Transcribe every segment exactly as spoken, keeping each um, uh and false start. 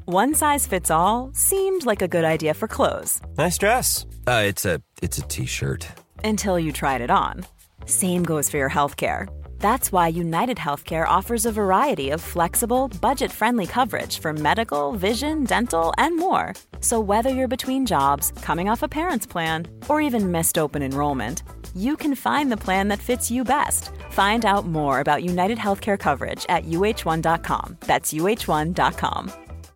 One size fits all seemed like a good idea for clothes. Nice dress. Uh, it's a it's a t-shirt. Until you tried it on. Same goes for your healthcare. That's why United Healthcare offers a variety of flexible, budget-friendly coverage for medical, vision, dental, and more. So whether you're between jobs, coming off a parent's plan, or even missed open enrollment, you can find the plan that fits you best. Find out more about United Healthcare coverage at U H one dot com. That's U H one dot com.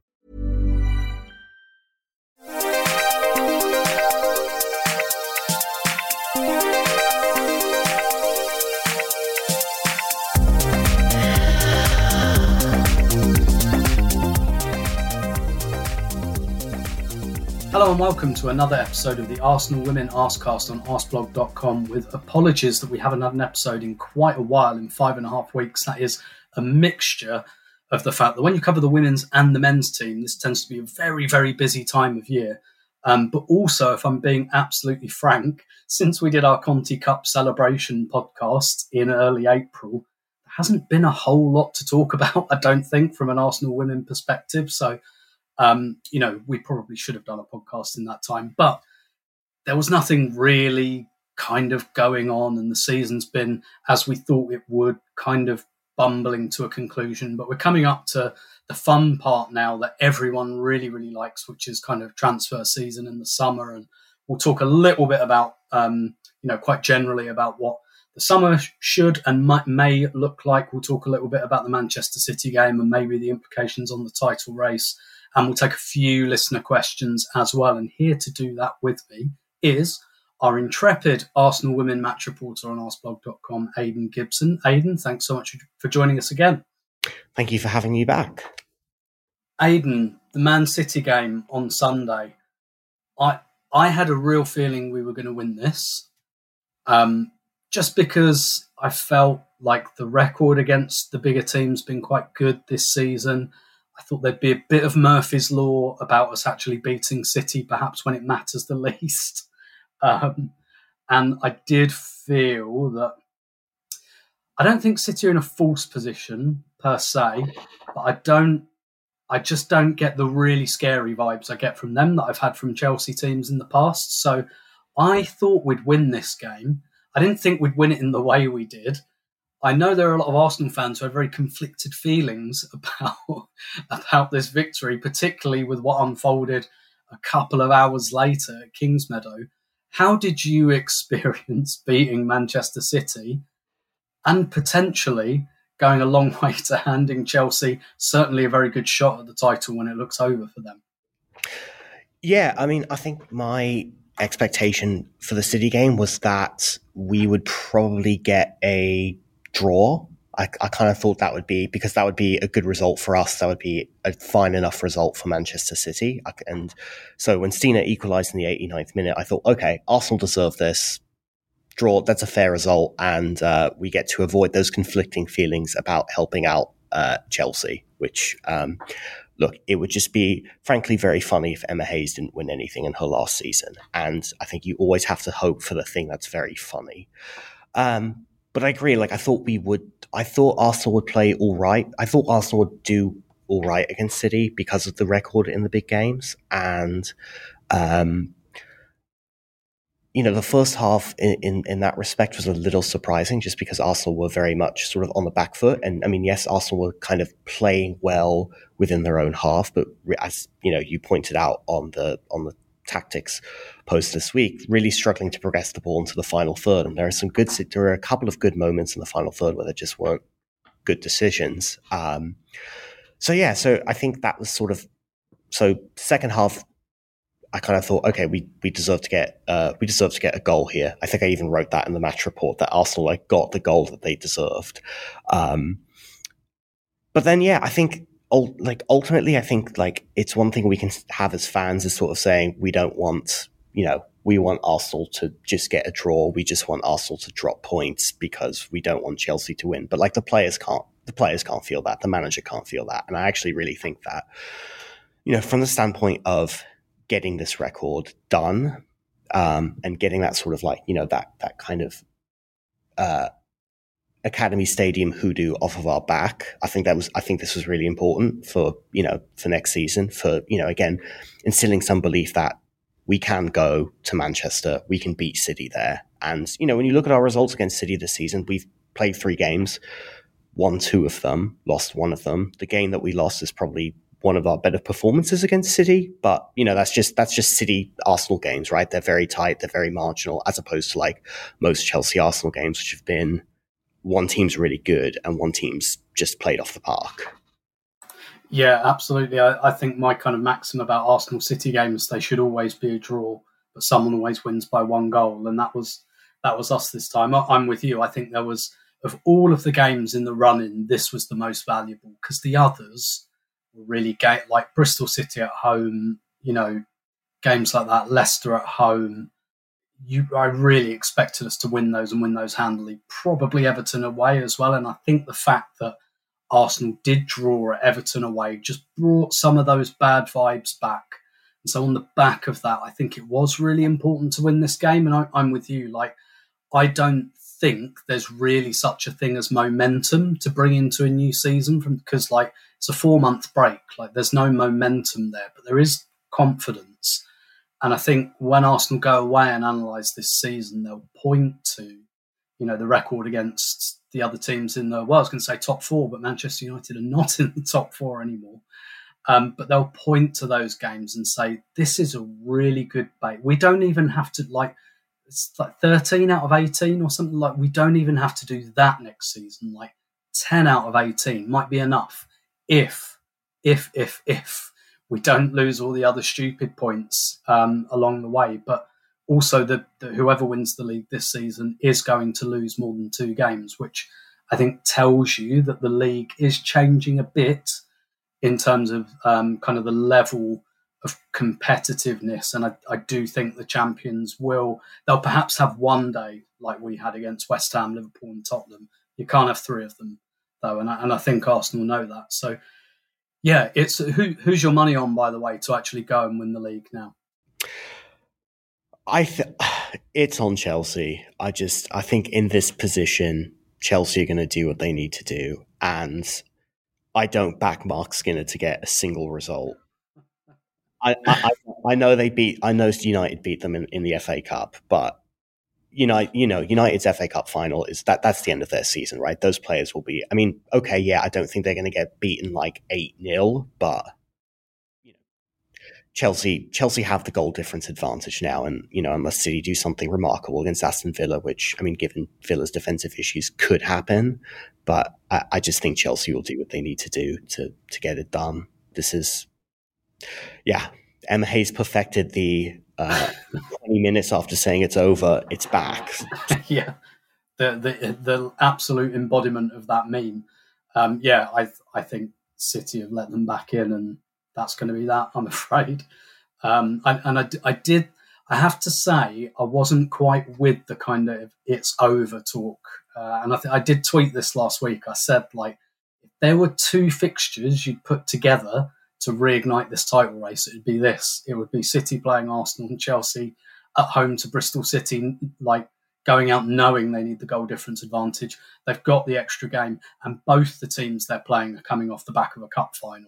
Hello and welcome to another episode of the Arsenal Women Arsecast on arsblog dot com, with apologies that we haven't had an episode in quite a while, in five and a half weeks. That is a mixture of the fact that when you cover the women's and the men's team, this tends to be a very, very busy time of year. Um, but also, if I'm being absolutely frank, since we did our Conti Cup celebration podcast in early April, there hasn't been a whole lot to talk about, I don't think, from an Arsenal women perspective. So Um, you know, we probably should have done a podcast in that time, but there was nothing really kind of going on, and the season's been, as we thought it would, kind of bumbling to a conclusion. But we're coming up to the fun part now that everyone really, really likes, which is kind of transfer season in the summer. And we'll talk a little bit about, um, you know, quite generally about what the summer should and might, may look like. We'll talk a little bit about the Manchester City game and maybe the implications on the title race. And we'll take a few listener questions as well. And here to do that with me is our intrepid Arsenal Women match reporter on arsblog dot com, Aidan Gibson. Aidan, thanks so much for joining us again. Thank you for having me back. Aidan, the Man City game on Sunday, I I had a real feeling we were going to win this, um, just because I felt like the record against the bigger teams been quite good this season. I thought there'd be a bit of Murphy's Law about us actually beating City, perhaps when it matters the least. Um, and I did feel that I don't think City are in a false position per se, but I don't, I just don't get the really scary vibes I get from them that I've had from Chelsea teams in the past. So I thought we'd win this game. I didn't think we'd win it in the way we did. I know there are a lot of Arsenal fans who have very conflicted feelings about, about this victory, particularly with what unfolded a couple of hours later at Kingsmeadow. How did you experience beating Manchester City and potentially going a long way to handing Chelsea certainly a very good shot at the title when it looks over for them? Yeah, I mean, I think my expectation for the City game was that we would probably get a draw. I, I kind of thought that would be, because that would be a good result for us. That would be a fine enough result for Manchester City. I, and so when Stina equalised in the eighty-ninth minute, I thought, okay, Arsenal deserve this. Draw, that's a fair result. And uh, we get to avoid those conflicting feelings about helping out uh, Chelsea, which, um, look, it would just be, frankly, very funny if Emma Hayes didn't win anything in her last season. And I think you always have to hope for the thing that's very funny. Um, But I agree, like, I thought we would, I thought Arsenal would play all right. I thought Arsenal would do all right against City because of the record in the big games. And, um, you know, the first half in, in, in that respect was a little surprising just because Arsenal were very much sort of on the back foot. And I mean, yes, Arsenal were kind of playing well within their own half, but as, you know, you pointed out on the, on the tactics post this week, really struggling to progress the ball into the final third. And there are some good, there are a couple of good moments in the final third where there just weren't good decisions. Um, so yeah, so I think that was sort of, so second half, I kind of thought, okay, we we deserve to get uh, we deserve to get a goal here. I think I even wrote that in the match report that Arsenal like got the goal that they deserved. Um, but then, yeah, I think like ultimately, I think like it's one thing we can have as fans is sort of saying we don't want, you know, we want Arsenal to just get a draw. We just want Arsenal to drop points because we don't want Chelsea to win. But like the players can't, the players can't feel that. The manager can't feel that. And I actually really think that, you know, from the standpoint of getting this record done um, and getting that sort of like, you know, that that kind of uh, Academy Stadium hoodoo off of our back. I think that was, I think this was really important for, you know, for next season, for, you know, again, instilling some belief that we can go to Manchester, we can beat City there. And, you know, when you look at our results against City this season, we've played three games, won two of them, lost one of them. The game that we lost is probably one of our better performances against City, but you know that's just that's just City Arsenal games, right? They're very tight, they're very marginal, as opposed to like most Chelsea Arsenal games, which have been one team's really good and one team's just played off the park. Yeah, absolutely. I, I think my kind of maxim about Arsenal City games, they should always be a draw, but someone always wins by one goal, and that was that was us this time. I, I'm with you. I think there was, of all of the games in the run-in, this was the most valuable, because the others really ga- like Bristol City at home, you know, games like that, Leicester at home. You, I really expected us to win those and win those handily. Probably Everton away as well. And I think the fact that Arsenal did draw at Everton away just brought some of those bad vibes back. And so on the back of that, I think it was really important to win this game. And I, I'm with you. Like, I don't think there's really such a thing as momentum to bring into a new season, from because like it's a four month break. Like there's no momentum there, but there is confidence. And I think when Arsenal go away and analyse this season, they'll point to, you know, the record against the other teams in the, well, I was going to say top four, but Manchester United are not in the top four anymore. Um, but they'll point to those games and say, this is a really good bait. We don't even have to, like, it's like thirteen out of eighteen or something. Like, we don't even have to do that next season. Like ten out of eighteen might be enough if, if, if, if we don't lose all the other stupid points um, along the way. But also that whoever wins the league this season is going to lose more than two games, which I think tells you that the league is changing a bit in terms of um, kind of the level of competitiveness. And I, I do think the champions will, they'll perhaps have one day like we had against West Ham, Liverpool and Tottenham. You can't have three of them though. And I, and I think Arsenal know that. So yeah, it's who, who's your money on, by the way, to actually go and win the league now? I th- it's on Chelsea. I just, I think in this position, Chelsea are going to do what they need to do. And I don't back Mark Skinner to get a single result. I, I, I know they beat, I know United beat them in, in the F A Cup, but United, you know, United's F A Cup final is that, that's the end of their season, right? Those players will be, I mean, okay, yeah, I don't think they're going to get beaten like eight nil, but you know, Chelsea, Chelsea have the goal difference advantage now. And, you know, unless City do something remarkable against Aston Villa, which, I mean, given Villa's defensive issues could happen, but I, I just think Chelsea will do what they need to do to, to get it done. This is, yeah, Emma Hayes perfected the uh, twenty minutes after saying it's over, it's back. Yeah, the, the the absolute embodiment of that meme. Um, yeah, I I think City have let them back in, and that's going to be that, I'm afraid. Um, I, and I, I did, I have to say, I wasn't quite with the kind of it's over talk. Uh, and I, th- I did tweet this last week. I said, like, if there were two fixtures you'd put together to reignite this title race, it would be this. It would be City playing Arsenal and Chelsea at home to Bristol City, like going out knowing they need the goal difference advantage. They've got the extra game, and both the teams they're playing are coming off the back of a cup final.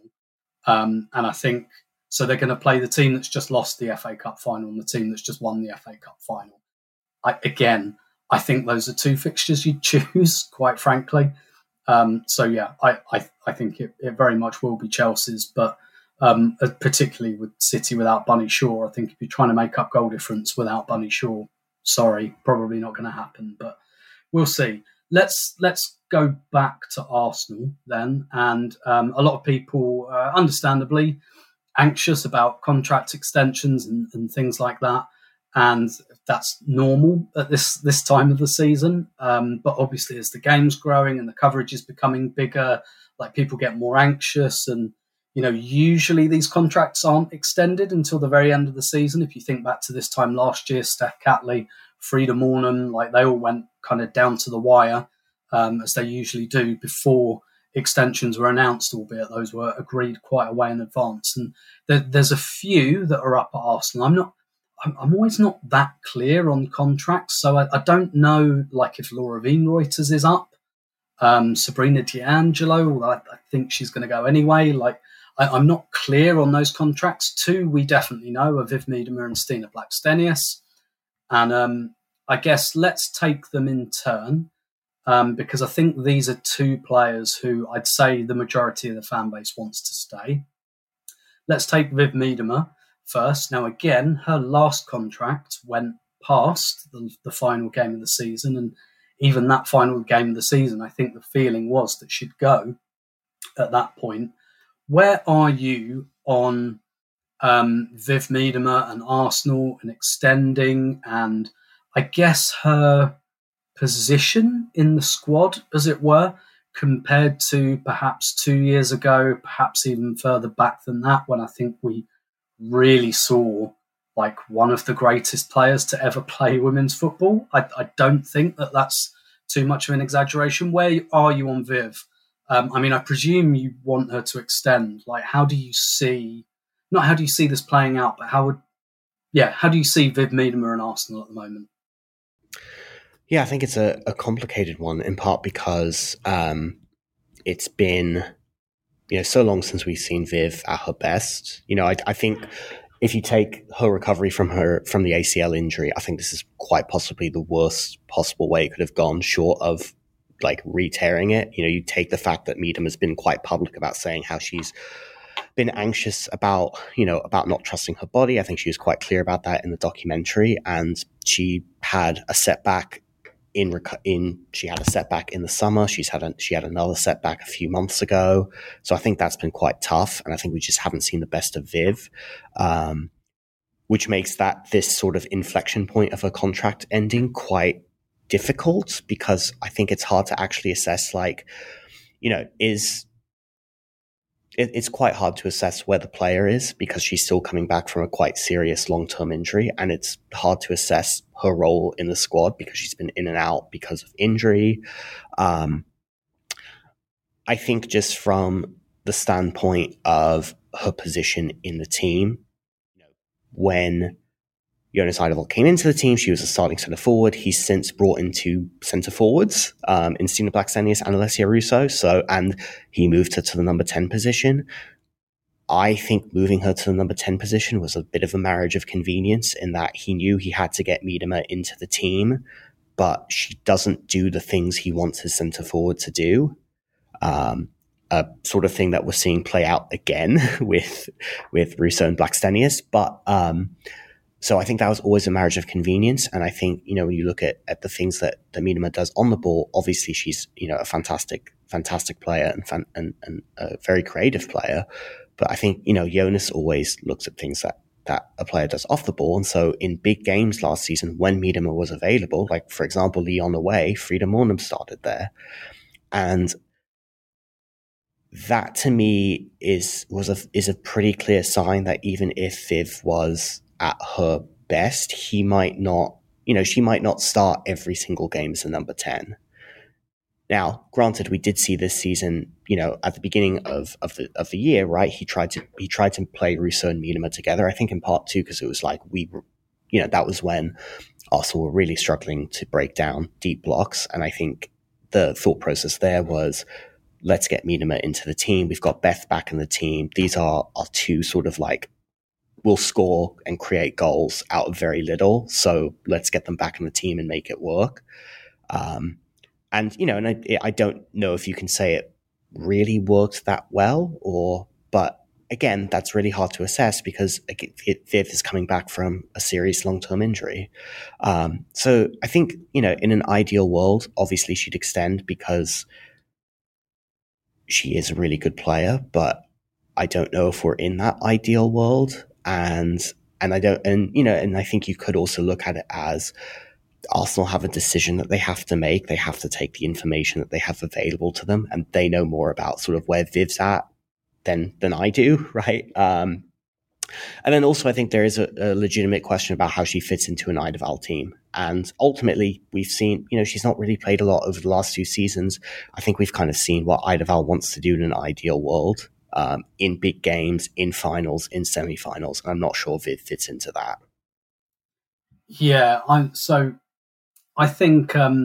Um, and I think, so they're going to play the team that's just lost the F A Cup final and the team that's just won the F A Cup final. I, again, I think those are two fixtures you'd choose, quite frankly. Um, so yeah, I, I, I think it, it very much will be Chelsea's, but um, particularly with City without Bunny Shaw, I think if you're trying to make up goal difference without Bunny Shaw, sorry, probably not going to happen, but we'll see. Let's let's go back to Arsenal then, and um, a lot of people, uh, understandably, anxious about contract extensions and, and things like that. And that's normal at this this time of the season. Um, but obviously, as the game's growing and the coverage is becoming bigger, like people get more anxious. And, you know, usually these contracts aren't extended until the very end of the season. If you think back to this time last year, Steph Catley, Frida Mornham, like they all went kind of down to the wire, um, as they usually do before extensions were announced, albeit those were agreed quite a way in advance. And there, there's a few that are up at Arsenal. I'm not. I'm always not that clear on contracts, so I, I don't know, like if Laura Weinreuters is up. Um, Sabrina D'Angelo, I, I think she's going to go anyway. Like, I, I'm not clear on those contracts. Two, we definitely know, are Viv Miedema and Stina Blackstenius. And um, I guess let's take them in turn, um, because I think these are two players who I'd say the majority of the fan base wants to stay. Let's take Viv Miedema first. Now, again, her last contract went past the, the final game of the season, and even that final game of the season, I think the feeling was that she'd go at that point. Where are you on um, Viv Miedema and Arsenal and extending, and I guess her position in the squad, as it were, compared to perhaps two years ago, perhaps even further back than that, when I think we really saw like one of the greatest players to ever play women's football? I, I don't think that that's too much of an exaggeration. Where are you on Viv? Um, I mean, I presume you want her to extend. Like, how do you see, not how do you see this playing out, but how would, yeah, how do you see Viv Miedema and Arsenal at the moment? Yeah, I think it's a, a complicated one, in part because um, it's been, you know, so long since we've seen Viv at her best. You know, I, I think if you take her recovery from her from the A C L injury, I think this is quite possibly the worst possible way it could have gone, short of like re-tearing it. You know, you take the fact that Miedema has been quite public about saying how she's been anxious about, you know, about not trusting her body. I think she was quite clear about that in the documentary, and she had a setback in rec- in she had a setback in the summer. She's had a, she had another setback a few months ago. So I think that's been quite tough, and I think we just haven't seen the best of Viv, um, which makes that this sort of inflection point of her contract ending quite difficult, because I think it's hard to actually assess, like, you know, is it, it's quite hard to assess where the player is, because she's still coming back from a quite serious long-term injury, and it's hard to assess her role in the squad because she's been in and out because of injury. Um, I think just from the standpoint of her position in the team, you know, when Jonas Eidevall came into the team, she was a starting centre forward. He's since brought into centre forwards um, in Stina Blackstenius and Alessia Russo. So, and he moved her to the number ten position. I think moving her to the number ten position was a bit of a marriage of convenience, in that he knew he had to get Miedema into the team, but she doesn't do the things he wants his centre forward to do. Um, a sort of thing that we're seeing play out again with with Russo and Blackstenius. But um, so I think that was always a marriage of convenience. And I think, you know, when you look at, at the things that, that Miedema does on the ball, obviously she's, you know, a fantastic, fantastic player and, fan, and, and a very creative player. But I think, you know, Jonas always looks at things that, that a player does off the ball. And so in big games last season, when Miedema was available, like, for example, Lyon away, Frida Mornum started there. And that to me is was a is a pretty clear sign that even if Viv was at her best, he might not, you know, she might not start every single game as a number ten. Now, granted, we did see this season, you know, at the beginning of, of the of the year, right? He tried to he tried to play Russo and Miedema together. I think in part two, because it was like we, were, you know, that was when Arsenal were really struggling to break down deep blocks, and I think the thought process there was, let's get Miedema into the team. We've got Beth back in the team. These are our two sort of like, we'll score and create goals out of very little. So let's get them back in the team and make it work. Um, and, you know, and I, I don't know if you can say it really worked that well, or, but again, that's really hard to assess because Viv is coming back from a serious long-term injury. Um, so I think, you know, in an ideal world, obviously she'd extend because she is a really good player, but I don't know if we're in that ideal world. And, and I don't, and, you know, and I think you could also look at it as Arsenal have a decision that they have to make. They have to take the information that they have available to them, and they know more about sort of where Viv's at than, than I do. Right. Um, and then also I think there is a, a legitimate question about how she fits into an Eidevall team. And ultimately, we've seen, you know, she's not really played a lot over the last two seasons. I think we've kind of seen what Eidevall wants to do in an ideal world, um, in big games, in finals, in semi-finals. And I'm not sure Viv fits into that. Yeah, I'm so I think um,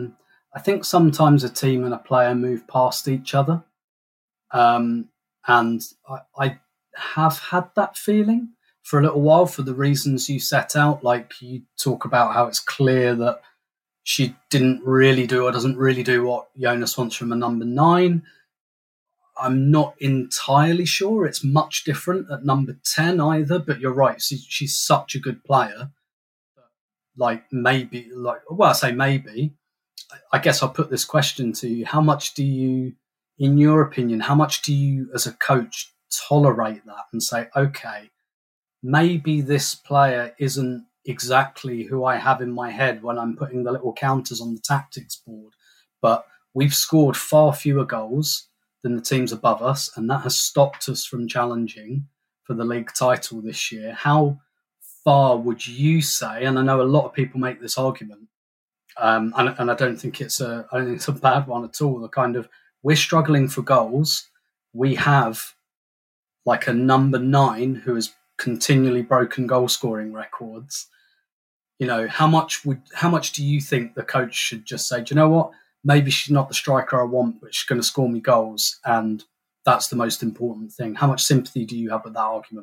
I think sometimes a team and a player move past each other. Um, and I, I have had that feeling for a little while for the reasons you set out. Like you talk about how it's clear that she didn't really do or doesn't really do what Jonas wants from a number nine. I'm not entirely sure it's much different at number ten either, but you're right. She, she's such a good player. Like maybe, like well, I say maybe. I guess I'll put this question to you. How much do you, in your opinion, how much do you as a coach tolerate that and say, okay, maybe this player isn't exactly who I have in my head when I'm putting the little counters on the tactics board, but we've scored far fewer goals than the teams above us, and that has stopped us from challenging for the league title this year. How far would you say, and I know a lot of people make this argument, um, and, and I don't think it's a I don't think it's a bad one at all, the kind of, we're struggling for goals, we have like a number nine who has continually broken goal scoring records. You know, how much would how much do you think the coach should just say, do you know what? Maybe she's not the striker I want, but she's going to score me goals, and that's the most important thing. How much sympathy do you have with that argument?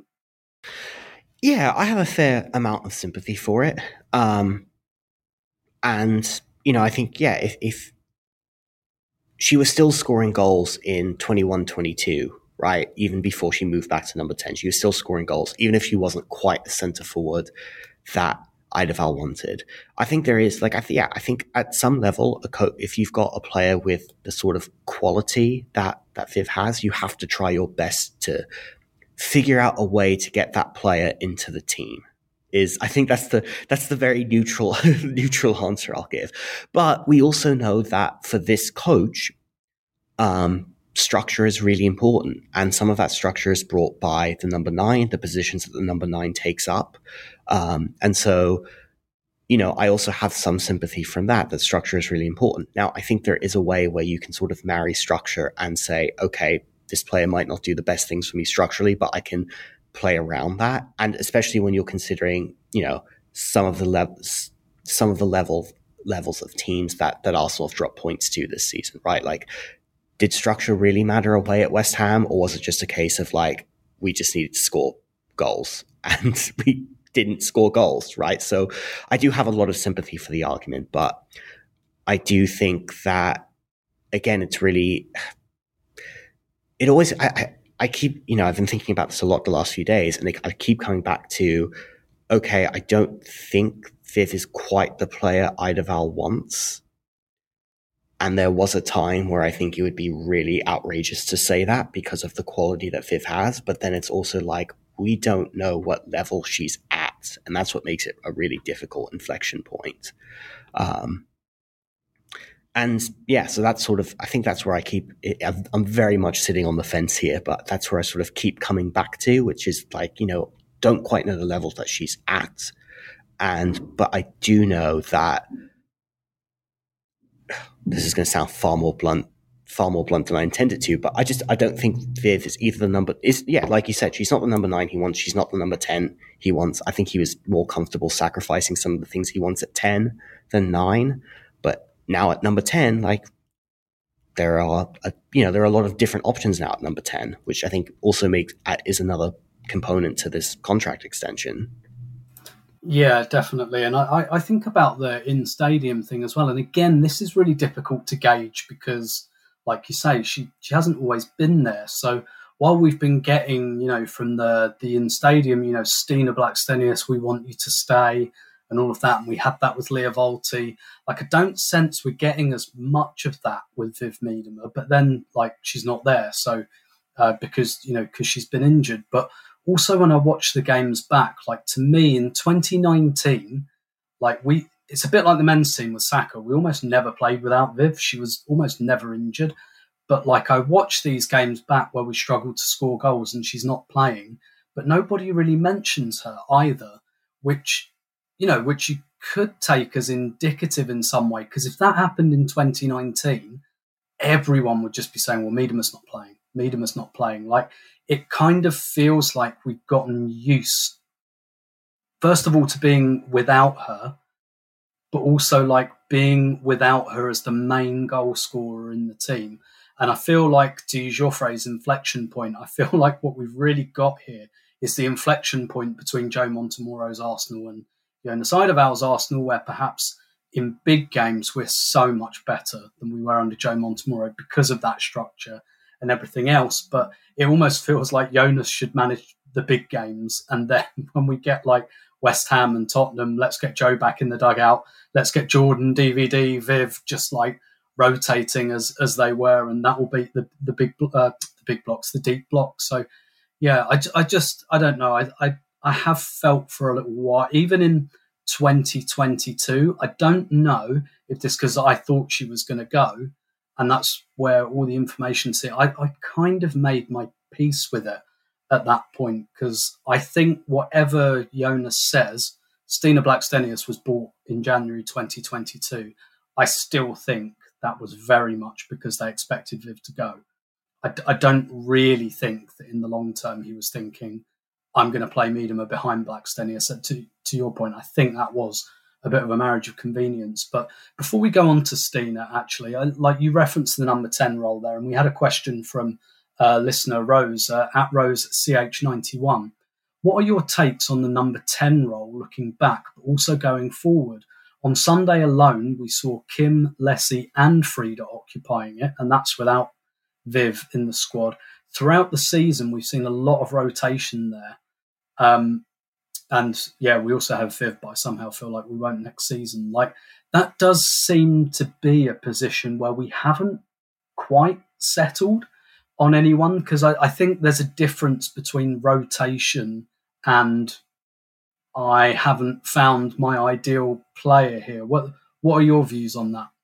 Yeah, I have a fair amount of sympathy for it. Um, and, you know, I think, yeah, if, if she was still scoring goals in twenty-one twenty-two, right, even before she moved back to number ten, she was still scoring goals, even if she wasn't quite the centre forward that Eidevall wanted. I think there is, like, I th- yeah, I think at some level, a co- if you've got a player with the sort of quality that, that Viv has, you have to try your best to figure out a way to get that player into the team. Is I think that's the that's the very neutral neutral answer I'll give. But we also know that for this coach, um, structure is really important, and some of that structure is brought by the number nine, the positions that the number nine takes up, um, and so, you know, I also have some sympathy from that. That structure is really important. Now, I think there is a way where you can sort of marry structure and say, okay, this player might not do the best things for me structurally, but I can play around that. And especially when you're considering, you know, some of the levels, some of the level levels of teams that that Arsenal have dropped points to this season, right? Like, did structure really matter away at West Ham, or was it just a case of like, we just needed to score goals and we didn't score goals, right? So I do have a lot of sympathy for the argument, but I do think that, again, it's really, it always, I, I, I keep, you know, I've been thinking about this a lot the last few days, and I keep coming back to, okay, I don't think Viv is quite the player Eidevall wants. And there was a time where I think it would be really outrageous to say that because of the quality that Viv has. But then it's also like, we don't know what level she's at. And that's what makes it a really difficult inflection point. Um, and yeah, so that's sort of, I think that's where I keep, it, I'm very much sitting on the fence here, but that's where I sort of keep coming back to, which is like, you know, don't quite know the level that she's at. And, but I do know that, this is going to sound far more blunt, far more blunt than I intended to, but I just, I don't think Viv is either the number, is, yeah, like you said, she's not the number nine he wants. She's not the number ten he wants. I think he was more comfortable sacrificing some of the things he wants at ten than nine. But now at number ten, like, there are, a, you know, there are a lot of different options now at number ten, which I think also makes, is another component to this contract extension. Yeah, definitely. And I, I think about the in-stadium thing as well. And again, this is really difficult to gauge because, like you say, she, she hasn't always been there. So while we've been getting, you know, from the, the in-stadium, you know, Stina Blackstenius, we want you to stay and all of that, and we had that with Lia Volti, like, I don't sense we're getting as much of that with Viv Miedema. But then, like, she's not there. So uh, because, you know, because she's been injured. But also, when I watch the games back, like, to me in twenty nineteen, like, we, it's a bit like the men's team with Saka. We almost never played without Viv. She was almost never injured. But, like, I watch these games back where we struggled to score goals and she's not playing, but nobody really mentions her either, which, you know, which you could take as indicative in some way. Because if that happened in twenty nineteen, everyone would just be saying, well, Miedema's not playing. Miedema's not playing. Like, it kind of feels like we've gotten used, first of all, to being without her, but also like being without her as the main goal scorer in the team. And I feel like, to use your phrase, inflection point, I feel like what we've really got here is the inflection point between Joe Montemurro's Arsenal and Jonas Eidevall's Arsenal, where perhaps in big games we're so much better than we were under Joe Montemurro because of that structure and everything else. But it almost feels like Jonas should manage the big games. And then when we get like West Ham and Tottenham, let's get Joe back in the dugout. Let's get Jordan, D V D, Viv, just like rotating as as they were, and that will beat the the big uh, the big blocks, the deep blocks. So yeah, I, I just I don't know. I, I I have felt for a little while, even in twenty twenty-two. I don't know if this because I thought she was going to go, and that's where all the information. See, I I kind of made my peace with it at that point, because I think whatever Jonas says, Stina Blackstenius was bought in January twenty twenty-two. I still think that was very much because they expected Viv to go. I, I don't really think that in the long term he was thinking, I'm going to play Miedema behind Blackstenius. So to, to your point, I think that was a bit of a marriage of convenience. But before we go on to Stina, actually, I, like you referenced the number ten role there, and we had a question from uh, listener Rose, uh, at Rose C H ninety-one. What are your takes on the number ten role looking back, but also going forward? On Sunday alone, we saw Kim, Leslie and Frida occupying it, and that's without Viv in the squad. Throughout the season, we've seen a lot of rotation there. Um, and yeah, we also have Viv, but I somehow feel like we won't next season. Like, that does seem to be a position where we haven't quite settled on anyone, because I, I think there's a difference between rotation and I haven't found my ideal player here. What what are your views on that?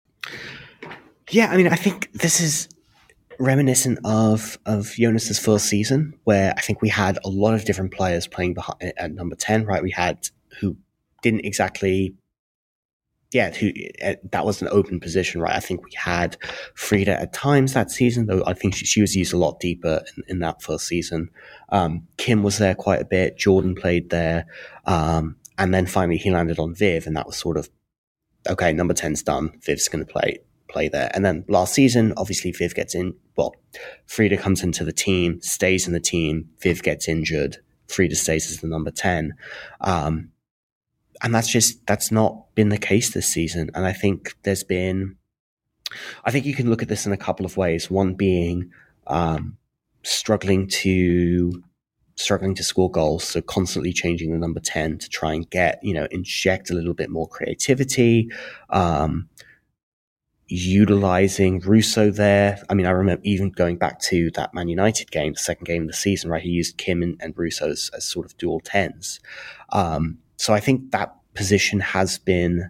Yeah, I mean, I think this is reminiscent of of Jonas's first season, where I think we had a lot of different players playing behind at number ten. Right, we had who didn't exactly, yeah, who uh, that was an open position. Right, I think we had Frida at times that season, though I think she, she was used a lot deeper in, in that first season. Um, Kim was there quite a bit. Jordan played there, um, and then finally he landed on Viv, and that was sort of okay. Number ten's done. Viv's going to play. play there. And then last season, obviously Viv gets in, well, Frida comes into the team, stays in the team, Viv gets injured, Frida stays as the number ten. Um, and that's just, that's not been the case this season. And I think there's been, I think you can look at this in a couple of ways. One being, um, struggling to, struggling to score goals. So constantly changing the number ten to try and get, you know, inject a little bit more creativity, um, utilizing Russo there. I mean, I remember even going back to that Man United game, the second game of the season, right? He used Kim and, and Russo as, as sort of dual tens. Um, so I think that position has been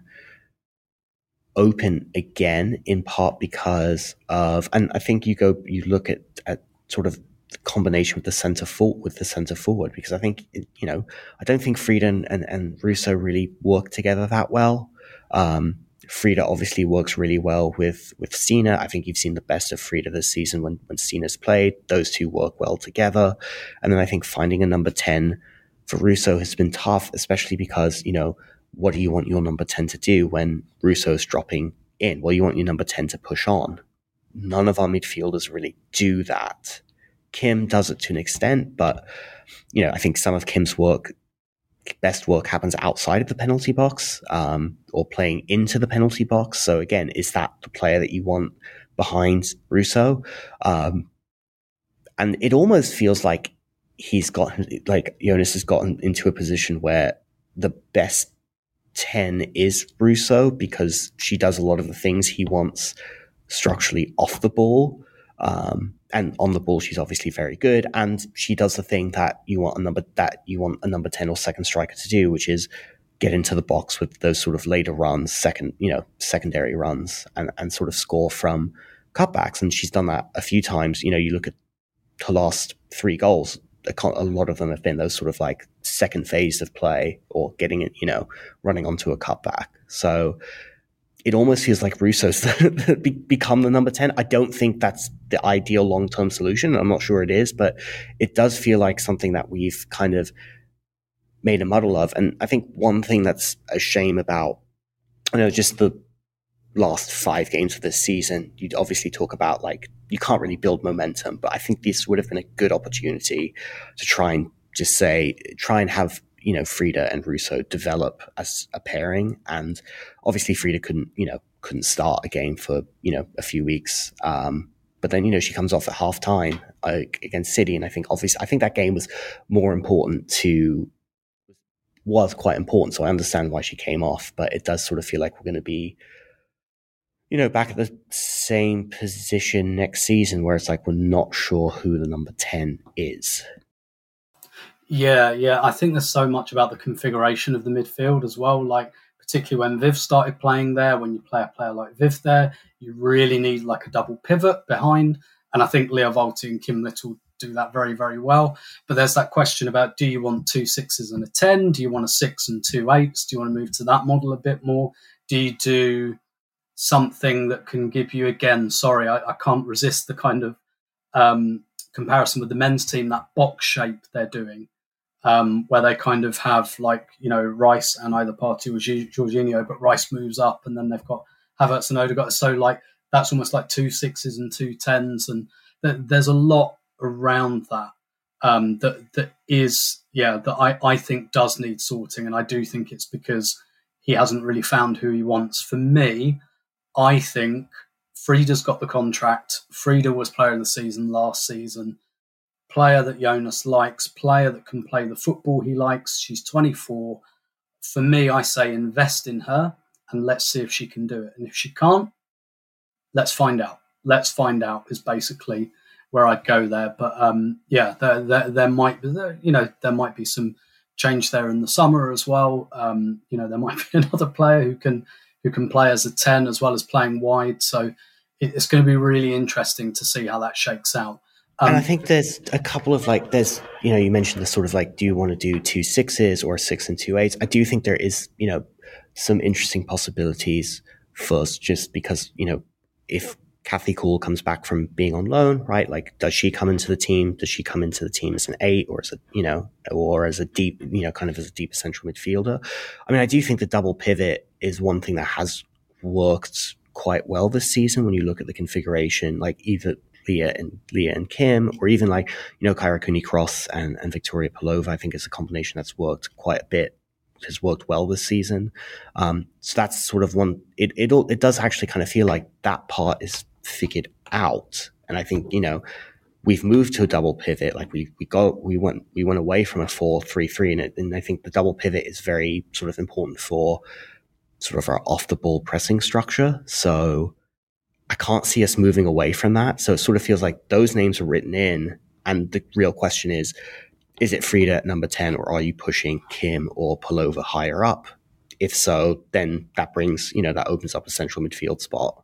open again, in part because of, and I think you go, you look at, at sort of the combination with the center forward, with the center forward, because I think, you know, I don't think Frida and, and, and Russo really work together that well. Um, Frida obviously works really well with, with Stina. I think you've seen the best of Frida this season when, when Stina's played. Those two work well together. And then I think finding a number ten for Russo has been tough, especially because, you know, what do you want your number ten to do when Russo's dropping in? Well, you want your number ten to push on. None of our midfielders really do that. Kim does it to an extent, but, you know, I think some of Kim's work best work happens outside of the penalty box, um, or playing into the penalty box. So again, is that the player that you want behind Russo? Um, and it almost feels like he's gotten, like Jonas has gotten into a position where the best ten is Russo, because she does a lot of the things he wants structurally off the ball. Um, and on the ball, she's obviously very good, and she does the thing that you want a number that you want a number ten or second striker to do, which is get into the box with those sort of later runs, second, you know, secondary runs, and, and sort of score from cutbacks. And she's done that a few times. You know, you look at her last three goals, a lot of them have been those sort of like second phase of play or getting it, you know, running onto a cutback. So it almost feels like Russo's become the number ten. I don't think that's the ideal long-term solution. I'm not sure it is, but it does feel like something that we've kind of made a muddle of. And I think one thing that's a shame about I know just the last five games of this season, you'd obviously talk about like you can't really build momentum, but I think this would have been a good opportunity to try and just say, try and have, you know, Frida and Russo develop as a pairing. And obviously Frida couldn't, you know, couldn't start a game for, you know, a few weeks. Um, but then, you know, she comes off at half time uh, against City. And I think obviously, I think that game was more important to, was quite important. So I understand why she came off, but it does sort of feel like we're going to be, you know, back at the same position next season where it's like we're not sure who the number ten is. Yeah, yeah. I think there's so much about the configuration of the midfield as well. Like, particularly when Viv started playing there, when you play a player like Viv there, you really need like a double pivot behind. And I think Leah Volti and Kim Little do that very, very well. But there's that question about, do you want two sixes and a ten? Do you want a six and two eights? Do you want to move to that model a bit more? Do you do something that can give you, again, sorry, I, I can't resist the kind of um, comparison with the men's team, that box shape they're doing, um, where they kind of have like, you know, Rice and either Partey or Jorginho, but Rice moves up and then they've got Havertz and Odegaard. So like, that's almost like two sixes and two tens. And th- there's a lot around that um, that that is, yeah, that I, I think does need sorting. And I do think it's because he hasn't really found who he wants. For me, I think Frida's got the contract. Frida was player of the season last season. Player that Jonas likes, player that can play the football he likes. She's twenty-four. For me, I say invest in her and let's see if she can do it. And if she can't, let's find out. Let's find out is basically where I'd go there. But um, yeah, there, there there might be, you know, there might be some change there in the summer as well. Um, you know, there might be another player who can who can play as a ten as well as playing wide. So it, it's going to be really interesting to see how that shakes out. Um, and I think there's a couple of like, there's, you know, you mentioned the sort of like, do you want to do two sixes or six and two eights? I do think there is, you know, some interesting possibilities first, just because, you know, if Kathy Cool comes back from being on loan, right? Like, does she come into the team? Does she come into the team as an eight or as a, you know, or as a deep, you know, kind of as a deep central midfielder? I mean, I do think the double pivot is one thing that has worked quite well this season when you look at the configuration, like either Leah and Leah and Kim, or even like, you know, Kyra Cooney-Cross and, and Victoria Pelova. I think it's a combination that's worked quite a bit, has worked well this season. Um, so that's sort of one, it, it, it does actually kind of feel like that part is figured out. And I think, you know, we've moved to a double pivot. Like we, we go, we went, we went away from a four three three, and, it, and I think the double pivot is very sort of important for sort of our off the ball pressing structure. So I can't see us moving away from that. So it sort of feels like those names are written in. And the real question is, is it Frida at number ten, or are you pushing Kim or Pelova higher up? If so, then that brings, you know, that opens up a central midfield spot.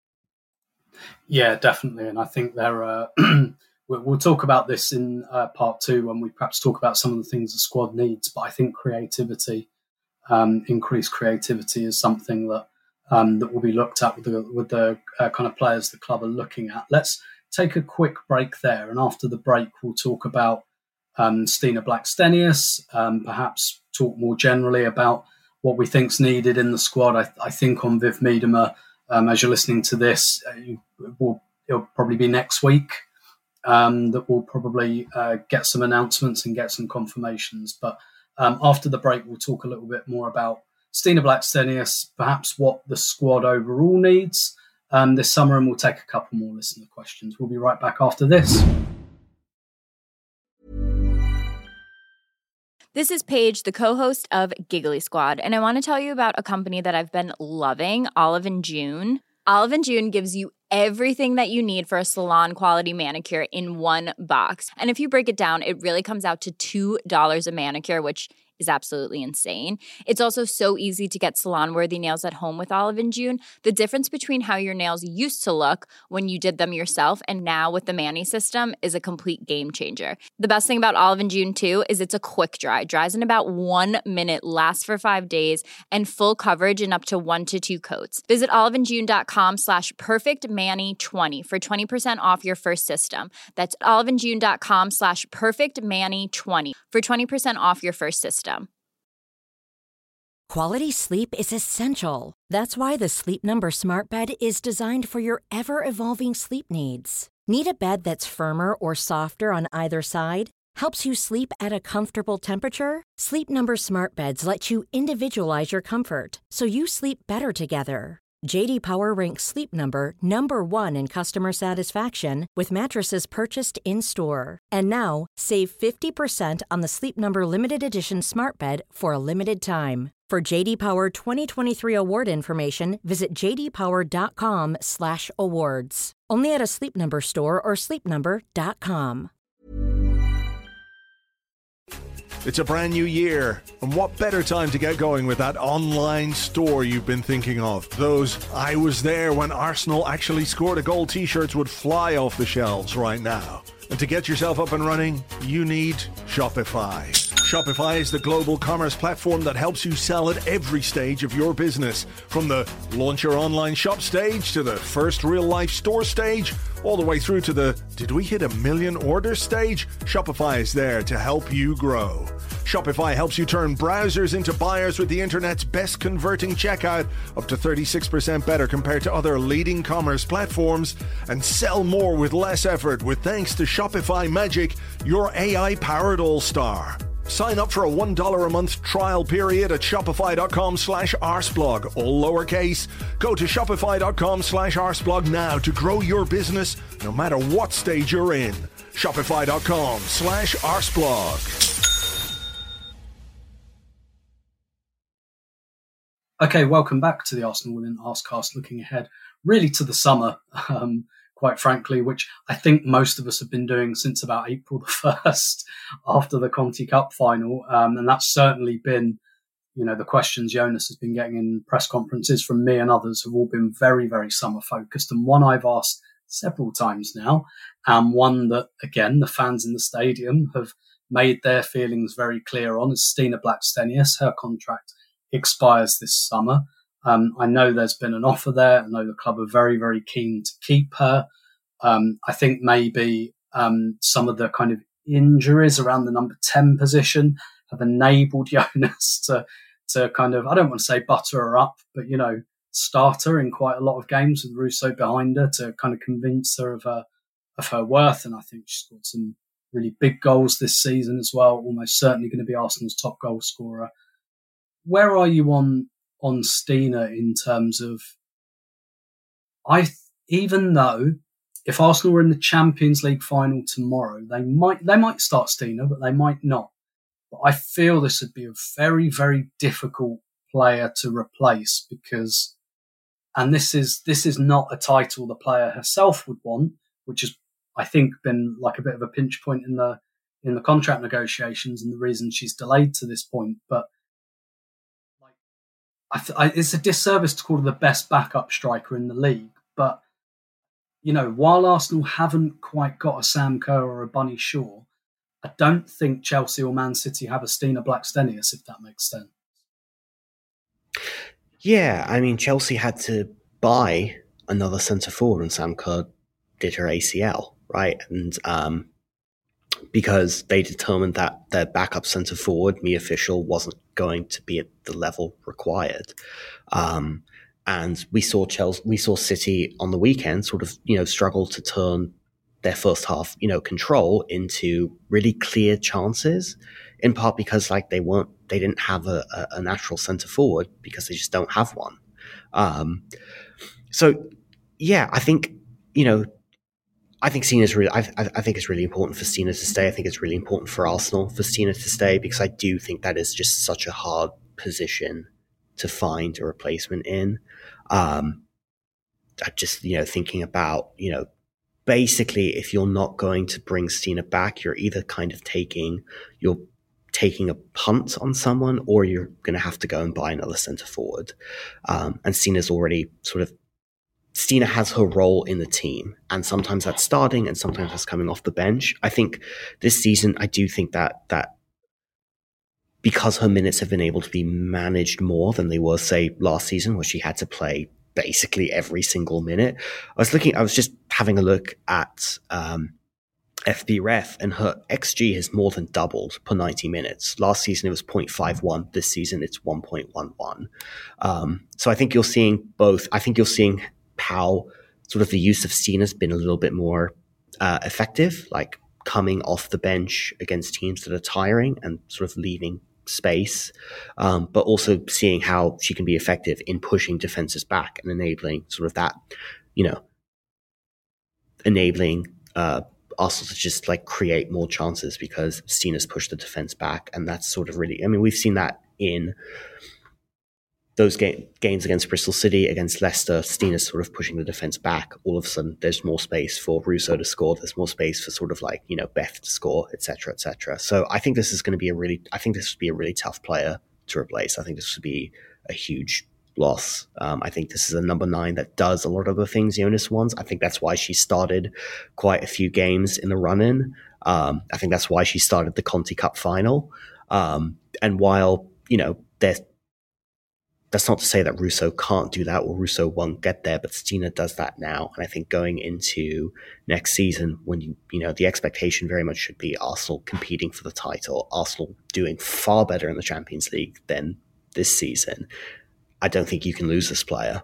Yeah, definitely. And I think there are, we'll talk about this in uh, part two when we perhaps talk about some of the things the squad needs. But I think creativity, um, increased creativity is something that um, that will be looked at with the, with the uh, kind of players the club are looking at. Let's take a quick break there. And after the break, we'll talk about um, Stina Blackstenius, um, perhaps talk more generally about what we think's needed in the squad. I, I think on Viv Miedema, um, as you're listening to this, uh, you, will, it'll probably be next week um, that we'll probably uh, get some announcements and get some confirmations. But um, after the break, we'll talk a little bit more about Stina Blackstenius, perhaps what the squad overall needs um, this summer, and we'll take a couple more listener questions. We'll be right back after this. This is Paige, the co-host of Giggly Squad, and I want to tell you about a company that I've been loving, Olive and June. Olive and June gives you everything that you need for a salon-quality manicure in one box. And if you break it down, it really comes out to two dollars a manicure, which is absolutely insane. It's also so easy to get salon-worthy nails at home with Olive and June. The difference between how your nails used to look when you did them yourself and now with the Mani system is a complete game changer. The best thing about Olive and June, too, is it's a quick dry. Dries in about one minute, lasts for five days, and full coverage in up to one to two coats. Visit oliveandjune.com slash perfectmani20 for twenty percent off your first system. That's oliveandjune.com slash perfectmani20 for twenty percent off your first system. Quality sleep is essential. That's why the Sleep Number Smart Bed is designed for your ever-evolving sleep needs. Need a bed that's firmer or softer on either side? Helps you sleep at a comfortable temperature? Sleep Number Smart Beds let you individualize your comfort, so you sleep better together. J D Power ranks Sleep Number number one in customer satisfaction with mattresses purchased in-store. And now, save fifty percent on the Sleep Number Limited Edition Smart Bed for a limited time. For J D Power twenty twenty-three award information, visit j d power dot com slash awards. Only at a Sleep Number store or sleep number dot com. It's a brand new year, and what better time to get going with that online store you've been thinking of? Those I was there when Arsenal actually scored a goal t-shirts would fly off the shelves right now. And to get yourself up and running, you need Shopify. Shopify is the global commerce platform that helps you sell at every stage of your business. From the launch your online shop stage to the first real-life store stage, all the way through to the did we hit a million orders stage? Shopify is there to help you grow. Shopify helps you turn browsers into buyers with the internet's best converting checkout, up to thirty-six percent better compared to other leading commerce platforms, and sell more with less effort with thanks to Shopify Magic, your A I-powered all-star. Sign up for a one dollar a month trial period at shopify.com slash arseblog, all lowercase. Go to shopify.com slash arseblog now to grow your business no matter what stage you're in. Shopify.com slash arseblog. Okay, welcome back to the Arsenal Women Arsecast, looking ahead really to the summer, um, quite frankly, which I think most of us have been doing since about April the first after the Conti Cup final. Um, and that's certainly been, you know, the questions Jonas has been getting in press conferences from me and others have all been very, very summer focused. And one I've asked several times now, and one that, again, the fans in the stadium have made their feelings very clear on, is Stina Blackstenius. Her contract expires this summer. Um, I know there's been an offer there. I know the club are very, very keen to keep her. Um, I think maybe um, some of the kind of injuries around the number ten position have enabled Jonas to, to kind of, I don't want to say butter her up, but, you know, start her in quite a lot of games with Russo behind her to kind of convince her of her, of her worth. And I think she's got some really big goals this season as well. Almost certainly going to be Arsenal's top goal scorer. Where are you on on Stina in terms of, I even though if Arsenal were in the Champions League final tomorrow, they might they might start Stina, but they might not. But I feel this would be a very, very difficult player to replace because, and this is this is not a title the player herself would want, which has I think been like a bit of a pinch point in the in the contract negotiations and the reason she's delayed to this point, but. I th- I, it's a disservice to call her the best backup striker in the league. But, you know, while Arsenal haven't quite got a Sam Kerr or a Bunny Shaw, I don't think Chelsea or Man City have a Stina Blackstenius, if that makes sense. Yeah, I mean, Chelsea had to buy another centre forward when Sam Kerr did her A C L, right? And um, because they determined that their backup centre forward, Mia Fischel, wasn't going to be at the level required. Um, and we saw Chelsea, we saw City on the weekend sort of, you know, struggle to turn their first half, you know, control into really clear chances, in part because like they weren't, they didn't have a, a, a natural centre forward because they just don't have one. Um, so yeah, I think, you know, I think Stina's really. I, I think it's really important for Stina to stay. I think it's really important for Arsenal for Stina to stay because I do think that is just such a hard position to find a replacement in. Um, I just you know thinking about you know basically if you're not going to bring Stina back, you're either kind of taking you're taking a punt on someone, or you're going to have to go and buy another centre forward. Um, and Stina's already sort of. Stina has her role in the team, and sometimes that's starting and sometimes that's coming off the bench. I think this season, I do think that that because her minutes have been able to be managed more than they were, say, last season, where she had to play basically every single minute. I was looking, I was just having a look at um, F B ref, and her X G has more than doubled per ninety minutes. Last season it was zero point five one. This season it's one point one one. Um, so I think you're seeing both. I think you're seeing how sort of the use of Stina's been a little bit more uh, effective, like coming off the bench against teams that are tiring and sort of leaving space, um, but also seeing how she can be effective in pushing defenses back and enabling sort of that, you know, enabling uh, Arsenal to just like create more chances because Stina's pushed the defense back. And that's sort of really, I mean, we've seen that in those game, games against Bristol City, against Leicester. Stina's sort of pushing the defense back. All of a sudden, there's more space for Russo to score. There's more space for sort of like, you know, Beth to score, et cetera, et cetera. So I think this is going to be a really, I think this would be a really tough player to replace. I think this would be a huge loss. Um, I think this is a number nine that does a lot of the things Jonas wants. I think that's why she started quite a few games in the run-in. Um, I think that's why she started the Conti Cup final. Um, and while, you know, there's That's not to say that Russo can't do that or Russo won't get there, but Stina does that now. And I think going into next season, when you, you know, the expectation very much should be Arsenal competing for the title, Arsenal doing far better in the Champions League than this season. I don't think you can lose this player.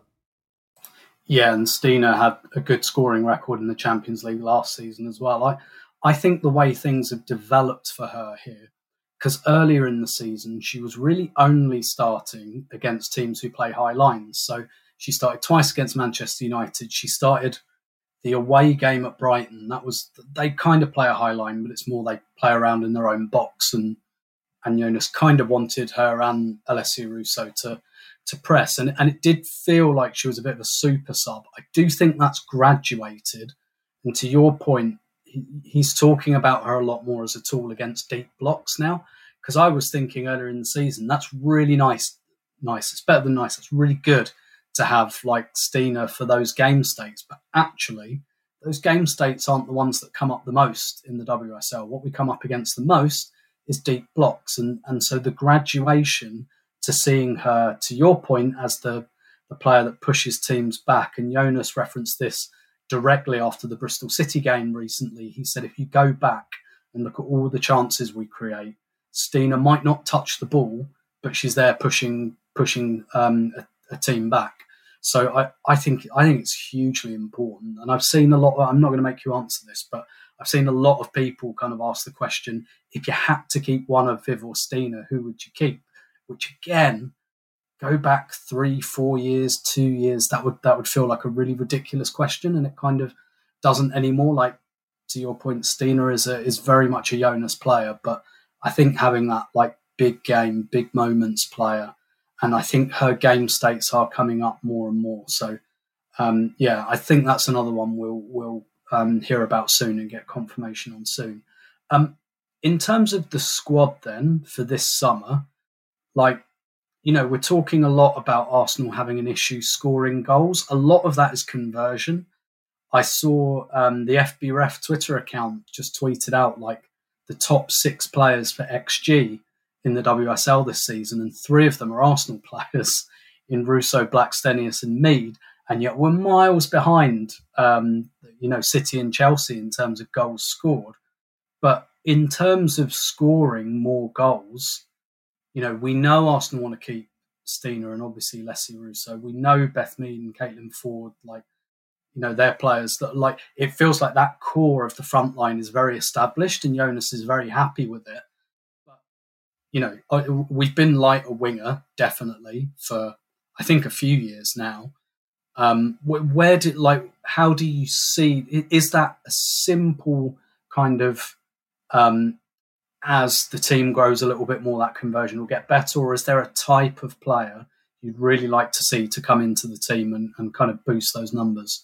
Yeah, and Stina had a good scoring record in the Champions League last season as well. I, I think the way things have developed for her here, because earlier in the season, she was really only starting against teams who play high lines. So she started twice against Manchester United. She started the away game at Brighton. That was, they kind of play a high line, but it's more they play around in their own box. And, and Jonas kind of wanted her and Alessia Russo to, to press. And, and it did feel like she was a bit of a super sub. I do think that's graduated. And to your point, he's talking about her a lot more as a tool against deep blocks now, because I was thinking earlier in the season, that's really nice. Nice. It's better than nice. It's really good to have like Stina for those game states. But actually, those game states aren't the ones that come up the most in the W S L. What we come up against the most is deep blocks. And, and so the graduation to seeing her, to your point, as the, the player that pushes teams back, and Jonas referenced this directly after the Bristol City game recently. He said, if you go back and look at all the chances we create, Stina might not touch the ball, but she's there pushing pushing um, a, a team back. So I, I think I think it's hugely important. And I've seen a lot of, I'm not going to make you answer this, but I've seen a lot of people kind of ask the question, if you had to keep one of Viv or Stina, who would you keep? Which again, go back three, four years, two years, that would that would feel like a really ridiculous question, and it kind of doesn't anymore. Like, to your point, Stina is a, is very much a Jonas player, but I think having that like big game, big moments player, and I think her game states are coming up more and more. So um, yeah, I think that's another one we'll we'll um, hear about soon and get confirmation on soon. Um, in terms of the squad then for this summer, like, you know, we're talking a lot about Arsenal having an issue scoring goals. A lot of that is conversion. I saw um, the F B Ref Twitter account just tweeted out like the top six players for X G in the W S L this season, and three of them are Arsenal players in Russo, Blackstenius and Mead, and yet we're miles behind, um, you know, City and Chelsea in terms of goals scored. But in terms of scoring more goals, you know, we know Arsenal want to keep Stina and obviously Alessia Russo. We know Beth Mead and Caitlin Ford, like, you know, they're players that, like, it feels like that core of the front line is very established and Jonas is very happy with it. But, you know, we've been light a winger, definitely, for, I think, a few years now. Um, where did, like, how do you see, is that a simple kind of, um, as the team grows a little bit more, that conversion will get better? Or is there a type of player you'd really like to see to come into the team and, and kind of boost those numbers?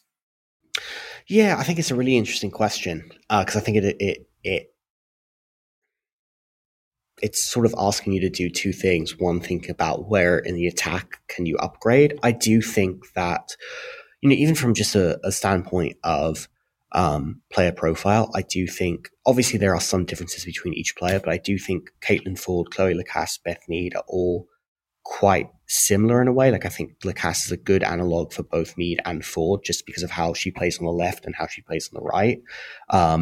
Yeah, I think it's a really interesting question because uh, I think it, it it it's sort of asking you to do two things. One, think about where in the attack can you upgrade. I do think that, you know, even from just a, a standpoint of um, player profile, I do think obviously there are some differences between each player, but I do think Caitlin Ford, Chloe Lacasse, Beth Mead are all quite similar in a way. Like, I think Lacasse is a good analog for both Mead and Ford just because of how she plays on the left and how she plays on the right. Um,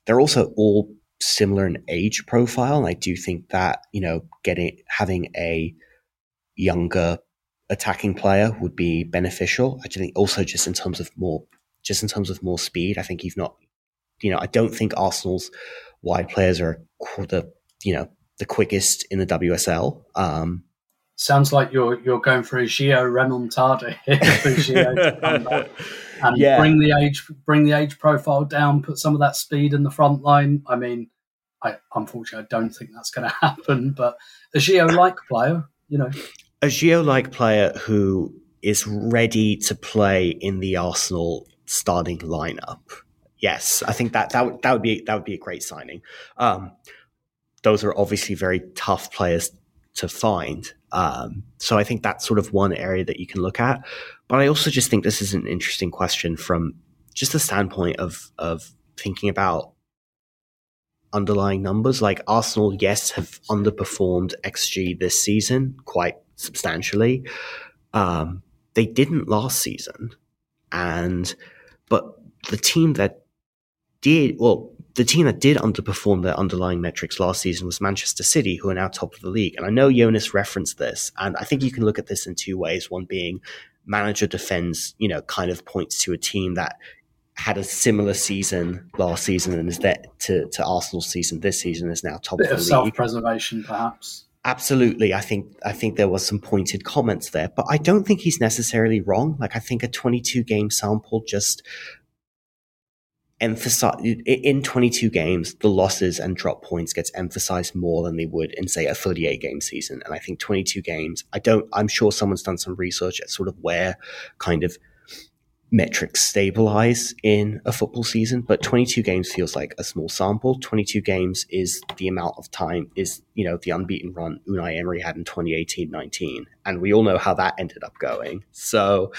they're also all similar in age profile. And I do think that, you know, getting having a younger attacking player would be beneficial. I think also just in terms of more, just in terms of more speed. I think you've not, you know, I don't think Arsenal's wide players are the, you know, the quickest in the W S L. Um, Sounds like you're you're going for a Gio remontada here for Gio to come back and yeah. bring the age bring the age profile down, put some of that speed in the front line. I mean, I unfortunately I don't think that's going to happen. But a Gio-like player, you know, a Gio-like player who is ready to play in the Arsenal starting lineup. Yes, I think that that would that would be that would be a great signing. Um, those are obviously very tough players to find. Um, so I think that's sort of one area that you can look at. But I also just think this is an interesting question from just the standpoint of of thinking about underlying numbers. Like Arsenal, yes, have underperformed X G this season quite substantially. Um, they didn't last season, and but the team that did well. The team that did underperform their underlying metrics last season was Manchester City, who are now top of the league. And I know Jonas referenced this, and I think you can look at this in two ways. One being manager defends, you know, kind of points to a team that had a similar season last season and is there to, to Arsenal's season this season is now top bit of of the league. Self-preservation, perhaps. Absolutely. I think I think there was some pointed comments there, but I don't think he's necessarily wrong. Like I think a twenty-two game sample just emphasize in twenty-two games, the losses and drop points gets emphasized more than they would in say a thirty-eight game season. And I think twenty-two games, I don't, I'm sure someone's done some research at sort of where kind of metrics stabilize in a football season, but twenty-two games feels like a small sample. twenty-two games is the amount of time is, you know, the unbeaten run Unai Emery had in twenty eighteen nineteen. And we all know how that ended up going. So,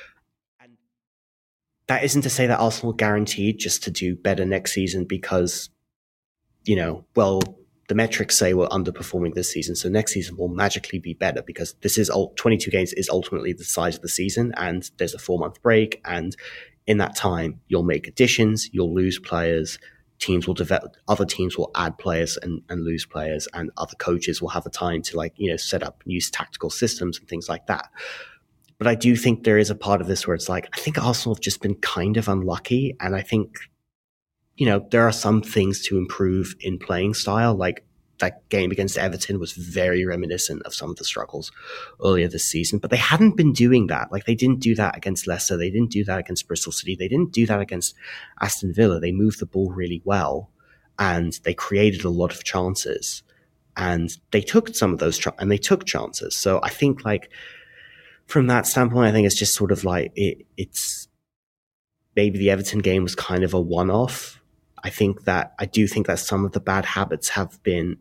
that isn't to say that Arsenal guaranteed just to do better next season because, you know, well, the metrics say we're underperforming this season, so next season will magically be better because this is twenty-two games is ultimately the size of the season, and there's a four-month break, and in that time, you'll make additions, you'll lose players, teams will develop, other teams will add players and, and lose players, and other coaches will have the time to, like, you know, set up new tactical systems and things like that. But I do think there is a part of this where it's like, I think Arsenal have just been kind of unlucky. And I think, you know, there are some things to improve in playing style. Like that game against Everton was very reminiscent of some of the struggles earlier this season. But they hadn't been doing that. Like they didn't do that against Leicester. They didn't do that against Bristol City. They didn't do that against Aston Villa. They moved the ball really well. And they created a lot of chances. And they took some of those, ch- and they took chances. So I think like, from that standpoint, I think it's just sort of like it, it's maybe the Everton game was kind of a one-off. I think that I do think that some of the bad habits have been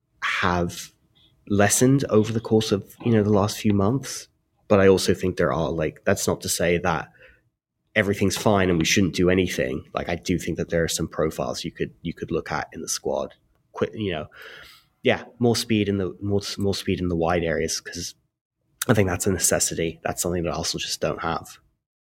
have lessened over the course of, you know, the last few months. But I also think there are like that's not to say that everything's fine and we shouldn't do anything. Like I do think that there are some profiles you could you could look at in the squad. Quit, you know, yeah, more speed in the more more speed in the wide areas because. I think that's a necessity. That's something that Arsenal just don't have.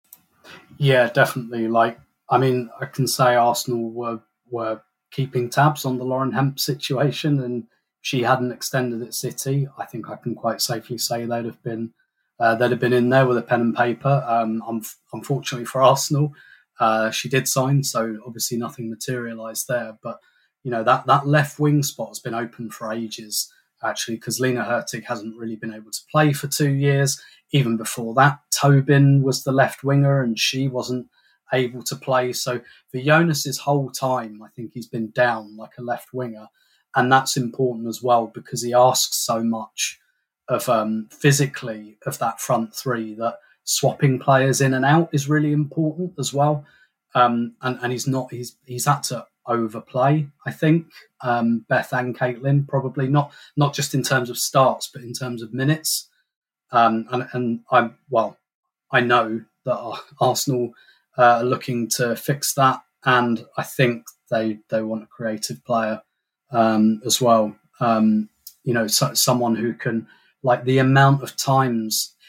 Yeah, definitely. Like, I mean, I can say Arsenal were were keeping tabs on the Lauren Hemp situation, and she hadn't extended at City. I think I can quite safely say they'd have been uh, they'd have been in there with a pen and paper. Um, un- unfortunately for Arsenal, uh, she did sign, so obviously nothing materialised there. But you know that that left wing spot has been open for ages. Actually, because Lena Hurtig hasn't really been able to play for two years. Even before that, Tobin was the left winger and she wasn't able to play. So for Jonas's whole time, I think he's been down like a left winger. And that's important as well because he asks so much of um, physically of that front three that swapping players in and out is really important as well. Um, and, and he's not, he's, he's had to overplay, I think. Um, Beth and Caitlin probably not not just in terms of starts, but in terms of minutes. Um, and and I'm well, I know that Arsenal uh, are looking to fix that, and I think they they want a creative player um, as well. Um, you know, so, someone who can like the amount of times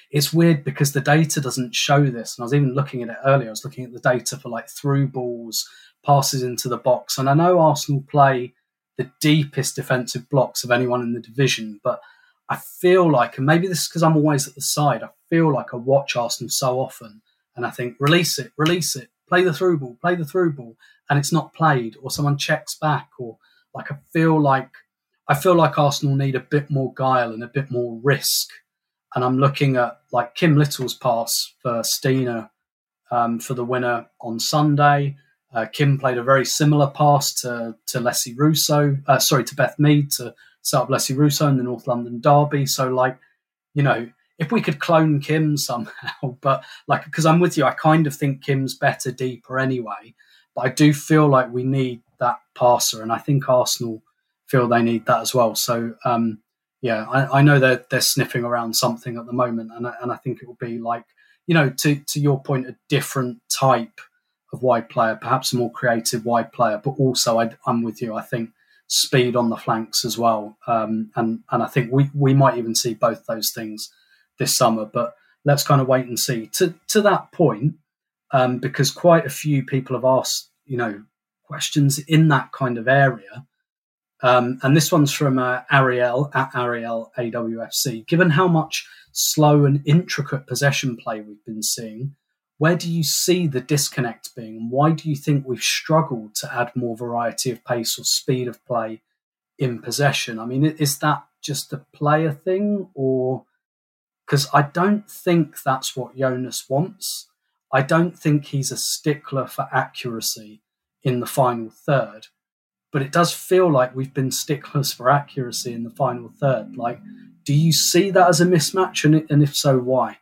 it's weird because the data doesn't show this. And I was even looking at it earlier. I was looking at the data for like through balls, passes into the box. And I know Arsenal play the deepest defensive blocks of anyone in the division, but I feel like, and maybe this is because I'm always at the side, I feel like I watch Arsenal so often and I think, release it, release it, play the through ball, play the through ball, and it's not played, or someone checks back, or like I feel like I feel like Arsenal need a bit more guile and a bit more risk. And I'm looking at like Kim Little's pass for Steiner um, for the winner on Sunday. Uh, Kim played a very similar pass to to Leslie Russo, uh, sorry, to Beth Mead to set up Leslie Russo in the North London derby. So, like, you know, if we could clone Kim somehow, but like, because I'm with you, I kind of think Kim's better deeper anyway. But I do feel like we need that passer, and I think Arsenal feel they need that as well. So, um, yeah, I, I know they're they're sniffing around something at the moment, and I, and I think it will be like, you know, to to your point, a different type of wide player, perhaps a more creative wide player, but also I, I'm with you. I think speed on the flanks as well, um, and and I think we we might even see both those things this summer. But let's kind of wait and see. To to that point, um, because quite a few people have asked, you know, questions in that kind of area. Um, and this one's from uh, Ariel at Ariel A W F C. Given how much slow and intricate possession play we've been seeing, where do you see the disconnect being? And why do you think we've struggled to add more variety of pace or speed of play in possession? I mean, is that just a player thing? Or because I don't think that's what Jonas wants. I don't think he's a stickler for accuracy in the final third. But it does feel like we've been sticklers for accuracy in the final third. Like, do you see that as a mismatch? And, and if so, why?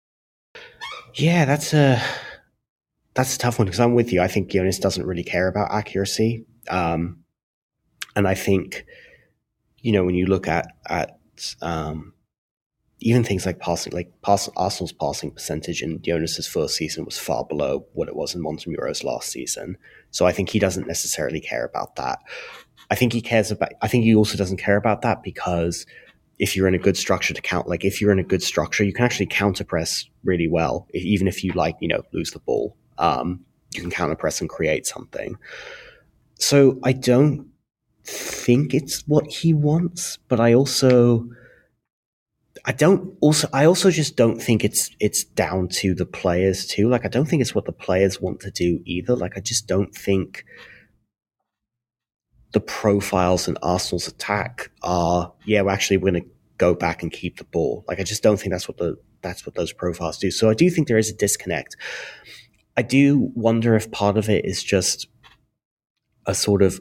Yeah, that's a that's a tough one because I'm with you. I think Jonas doesn't really care about accuracy, um, and I think, you know, when you look at at um, even things like passing, like pass, Arsenal's passing percentage in Jonas's first season was far below what it was in Montemuro's last season. So I think he doesn't necessarily care about that. I think he cares about. I think he also doesn't care about that because if you're in a good structure to count, like if you're in a good structure, you can actually counter press really well. If, even if you like, you know, lose the ball, um, you can counter press and create something. So I don't think it's what he wants, but I also, I don't also, I also just don't think it's, it's down to the players too. Like, I don't think it's what the players want to do either. Like, I just don't think the profiles in Arsenal's attack are, yeah, we're actually going to go back and keep the ball. Like, I just don't think that's what the that's what those profiles do. So I do think there is a disconnect. I do wonder if part of it is just a sort of,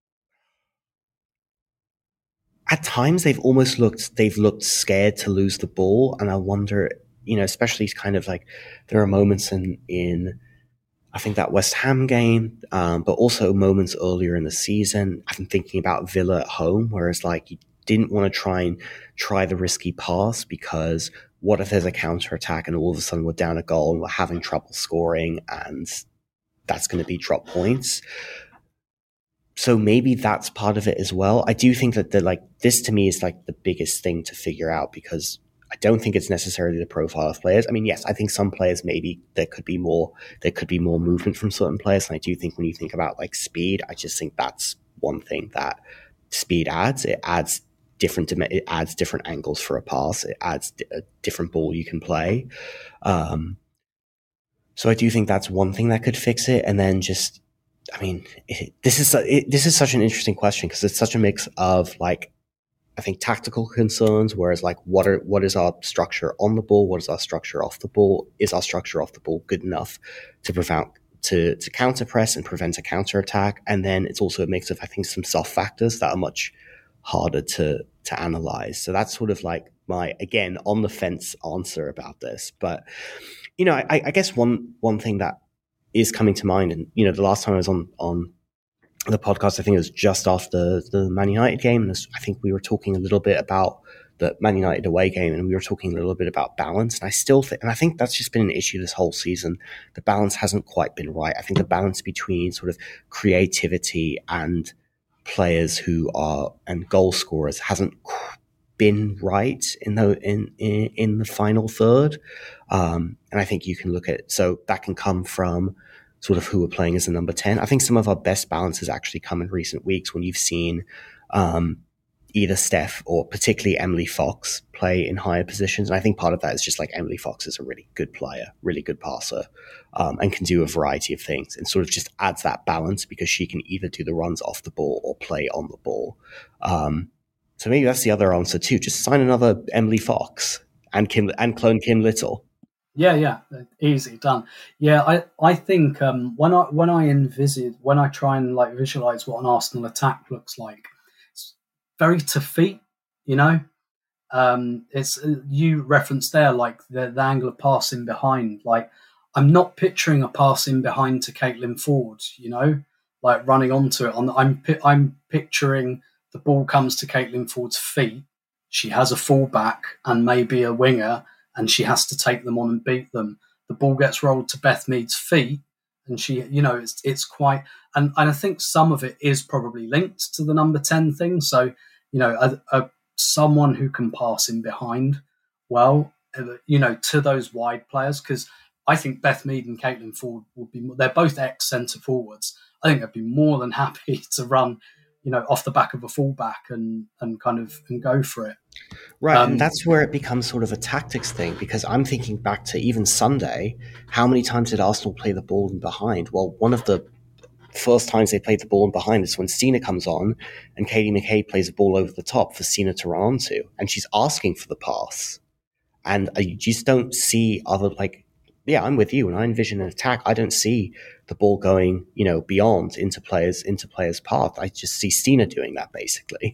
at times they've almost looked they've looked scared to lose the ball, and I wonder, you know, especially kind of like there are moments in in I think that West Ham game, um, but also moments earlier in the season. I've been thinking about Villa at home, whereas like you didn't want to try and try the risky pass because what if there's a counter-attack and all of a sudden we're down a goal and we're having trouble scoring and that's going to be drop points. So maybe that's part of it as well. I do think that the like this to me is like the biggest thing to figure out because I don't think it's necessarily the profile of players. I mean, yes, I think some players maybe there could be more there could be more movement from certain players. And I do think when you think about like speed, I just think that's one thing that speed adds. It adds different it adds different angles for a pass. It adds a different ball you can play. Um, so I do think that's one thing that could fix it. And then just, I mean, it, this is it, this is such an interesting question because it's such a mix of like, I think tactical concerns, whereas like what are what is our structure on the ball? What is our structure off the ball? Is our structure off the ball good enough to prevent to to counter press and prevent a counter attack? And then it's also a mix of I think some soft factors that are much harder to to analyze. So that's sort of like my again on the fence answer about this. But you know, I, I guess one one thing that is coming to mind, and you know, the last time I was on on the podcast, I think it was just after the Man United game. And I think we were talking a little bit about the Man United away game, and we were talking a little bit about balance. And I still think, and I think that's just been an issue this whole season. The balance hasn't quite been right. I think the balance between sort of creativity and players who are and goal scorers hasn't been right in the in in, in the final third, um, and I think you can look at so that can come from sort of who we're playing as a number ten. I think some of our best balances actually come in recent weeks when you've seen um, either Steph or particularly Emily Fox play in higher positions. And I think part of that is just like Emily Fox is a really good player, really good passer, um, and can do a variety of things and sort of just adds that balance because she can either do the runs off the ball or play on the ball. Um, so maybe that's the other answer too. Just sign another Emily Fox and Kim and clone Kim Little. Yeah, yeah, easy done. Yeah, I, I think um, when I when I envisage when I try and like visualize what an Arsenal attack looks like, it's very to feet, you know. Um, it's you referenced there like the, the angle of passing behind. Like I'm not picturing a passing behind to Caitlin Ford, you know, like running onto it. On I'm I'm picturing the ball comes to Caitlin Ford's feet. She has a fullback and maybe a winger, and she has to take them on and beat them. The ball gets rolled to Beth Mead's feet, and she, you know, it's it's quite, and, and I think some of it is probably linked to the number ten thing. So, you know, a, a, someone who can pass in behind, well, you know, to those wide players, because I think Beth Mead and Caitlin Ford would be, they're both ex-centre forwards. I think they'd be more than happy to run, you know, off the back of a fullback and and kind of and go for it. Right, um, and that's where it becomes sort of a tactics thing, because I'm thinking back to even Sunday, how many times did Arsenal play the ball in behind? Well, one of the first times they played the ball in behind is when Stina comes on and Katie McCabe plays a ball over the top for Stina to run onto, and she's asking for the pass. And you just don't see other, like, yeah, I'm with you. When I envision an attack, I don't see the ball going, you know, beyond into players, into players' path. I just see Stina doing that, basically.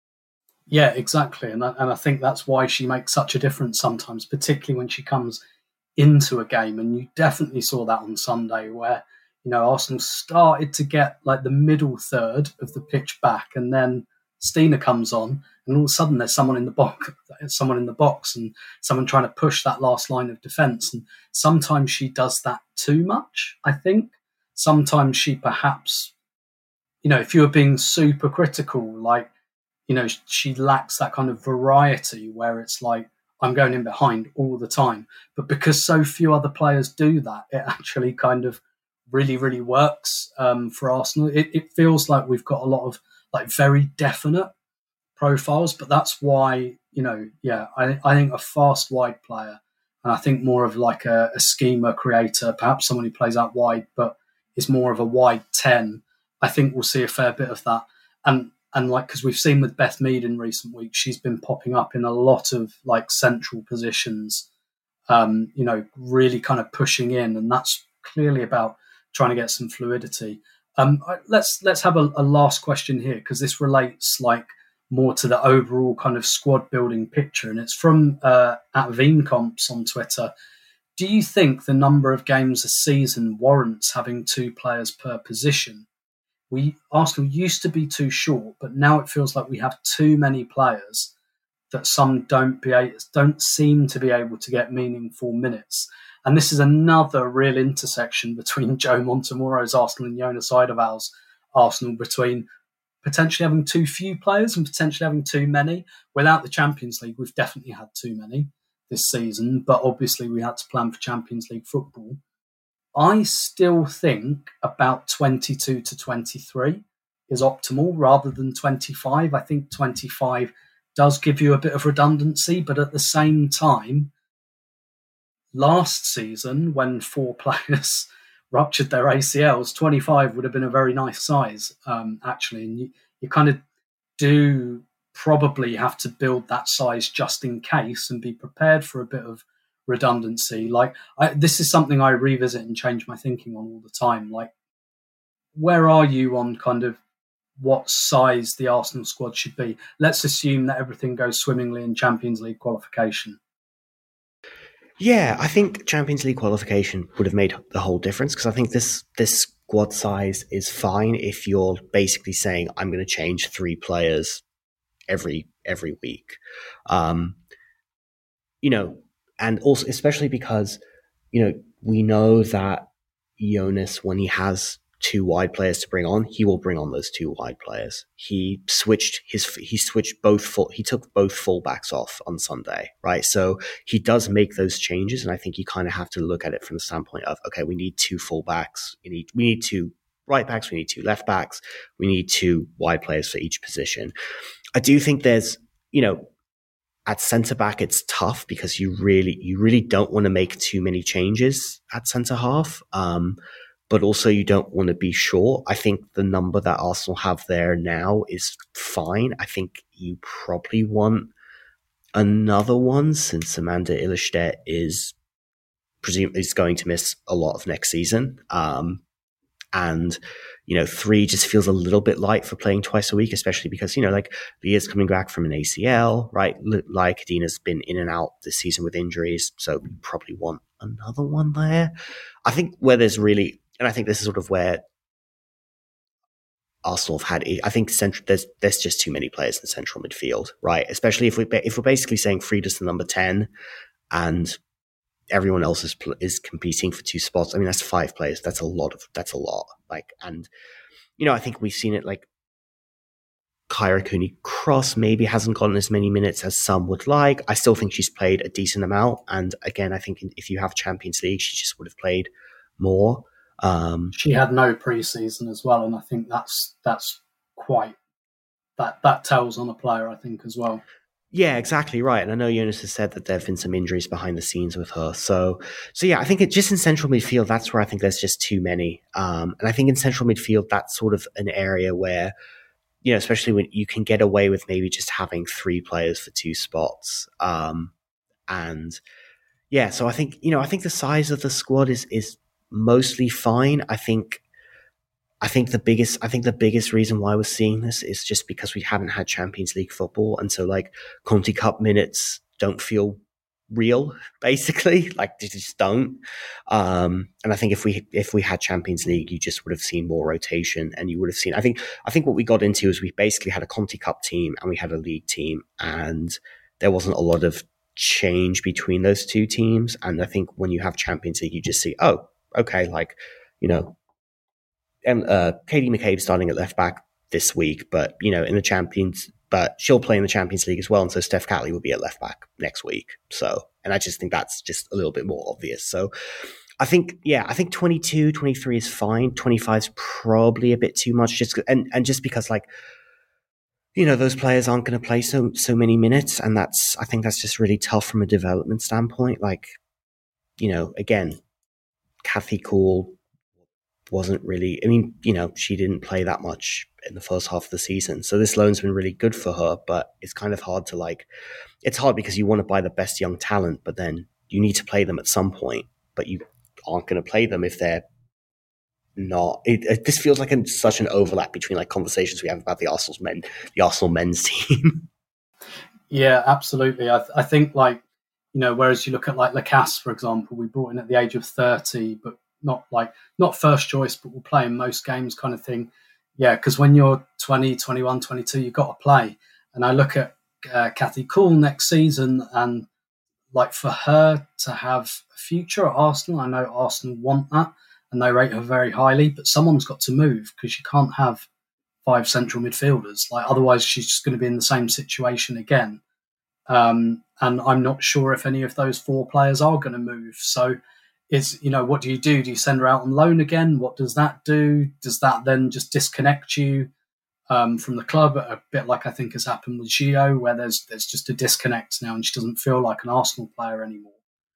Yeah, exactly. And I, and I think that's why she makes such a difference sometimes, particularly when she comes into a game. And you definitely saw that on Sunday where, you know, Arsenal started to get like the middle third of the pitch back, and then Stina comes on, and all of a sudden there's someone in the box, someone in the box, and someone trying to push that last line of defence. And sometimes she does that too much, I think. Sometimes she perhaps, you know, if you're being super critical, like, you know, she lacks that kind of variety where it's like, I'm going in behind all the time. But because so few other players do that, it actually kind of really, really works um, for Arsenal. It, it feels like we've got a lot of like very definite profiles, but that's why, you know, yeah, I, I think a fast wide player, and I think more of like a, a schema creator, perhaps someone who plays out wide, but is more of a wide ten. I think we'll see a fair bit of that. And And like, because we've seen with Beth Mead in recent weeks, she's been popping up in a lot of like central positions, um, you know, really kind of pushing in. And that's clearly about trying to get some fluidity. Um, let's let's have a, a last question here, because this relates like more to the overall kind of squad building picture. And it's from uh, at Veencomps on Twitter. Do you think the number of games a season warrants having two players per position? We Arsenal used to be too short, but now it feels like we have too many players that some don't be don't seem to be able to get meaningful minutes. And this is another real intersection between Joe Montemurro's Arsenal and Jonas Eidevall's Arsenal, between potentially having too few players and potentially having too many. Without the Champions League, we've definitely had too many this season, but obviously we had to plan for Champions League football. I still think about twenty-two to twenty-three is optimal rather than twenty-five. I think twenty-five does give you a bit of redundancy, but at the same time, last season, when four players ruptured their A C Ls, twenty-five would have been a very nice size, um, actually. And you, you kind of do probably have to build that size just in case and be prepared for a bit of redundancy. Like I, this is something I revisit and change my thinking on all the time. Like, where are you on kind of what size the Arsenal squad should be? Let's assume that everything goes swimmingly in Champions League qualification. Yeah, I think Champions League qualification would have made the whole difference, because I think this this squad size is fine if you're basically saying, I'm going to change three players every every week. Um, you know, and also especially because, you know, we know that Jonas, when he has two wide players to bring on, he will bring on those two wide players. He switched his he switched both full he took both fullbacks off on Sunday, right? So he does make those changes, and I think you kind of have to look at it from the standpoint of, okay, we need two fullbacks, we need we need two right backs, we need two left backs, we need two wide players for each position. I do think there's, you know, at centre back it's tough because you really you really don't want to make too many changes at centre half. Um But also you don't want to be short. I think the number that Arsenal have there now is fine. I think you probably want another one since Amanda Illerstedt is presumably is going to miss a lot of next season. Um, and, you know, three just feels a little bit light for playing twice a week, especially because, you know, like Leah's coming back from an A C L, right? Laia Kadina's been in and out this season with injuries. So you probably want another one there. I think where there's really... And I think this is sort of where Arsenal have had. I think central, there's there's just too many players in central midfield, right? Especially if we if we're basically saying Frida's the number ten, and everyone else is is competing for two spots. I mean, that's five players. That's a lot of that's a lot. Like, and you know, I think we've seen it. Like, Kyra Cooney-Cross maybe hasn't gotten as many minutes as some would like. I still think she's played a decent amount. And again, I think if you have Champions League, she just would have played more. Um, she had no preseason as well, and I think that's that's quite that that tells on a player, I think, as well. Yeah, exactly right. And I know Jonas has said that there have been some injuries behind the scenes with her. So, so yeah, I think it just in central midfield, that's where I think there's just too many. Um, and I think in central midfield, that's sort of an area where, you know, especially when you can get away with maybe just having three players for two spots. Um, and yeah, so I think, you know, I think the size of the squad is is. mostly fine. I think I think the biggest I think the biggest reason why we're seeing this is just because we haven't had Champions League football, and so like Conti Cup minutes don't feel real, basically. Like they just don't. Um, and I think if we if we had Champions League, you just would have seen more rotation, and you would have seen I think I think what we got into is we basically had a Conti Cup team and we had a league team, and there wasn't a lot of change between those two teams. And I think when you have Champions League, you just see, oh, okay, like, you know, uh, Katie McCabe starting at left back this week, but, you know, in the Champions, but she'll play in the Champions League as well. And so Steph Catley will be at left back next week. So, and I just think that's just a little bit more obvious. So I think, yeah, I think twenty-two, twenty-three is fine. twenty-five is probably a bit too much, just, and, and just because, like, you know, those players aren't going to play so, so many minutes. And that's, I think that's just really tough from a development standpoint. Like, you know, again, Kathy Cool wasn't really, I mean, you know, she didn't play that much in the first half of the season. So this loan's been really good for her, but it's kind of hard to like, it's hard because you want to buy the best young talent, but then you need to play them at some point, but you aren't going to play them if they're not. It, it, this feels like a, such an overlap between like conversations we have about the Arsenal's men, the Arsenal men's team. Yeah, absolutely. I, th- I think like, you know, whereas you look at like Lacasse, for example, we brought in at the age of thirty, but not like, not first choice, but we'll play in most games kind of thing. Yeah, because when you're twenty, twenty-one, twenty-two, you've got to play. And I look at uh, Kathy Cool next season, and like for her to have a future at Arsenal, I know Arsenal want that and they rate her very highly, but someone's got to move because you can't have five central midfielders. Like otherwise she's just going to be in the same situation again. Um, and I'm not sure if any of those four players are going to move. So it's, you know, what do you do? Do you send her out on loan again? What does that do? Does that then just disconnect you um, from the club? A bit like I think has happened with Gio, where there's there's just a disconnect now and she doesn't feel like an Arsenal player anymore.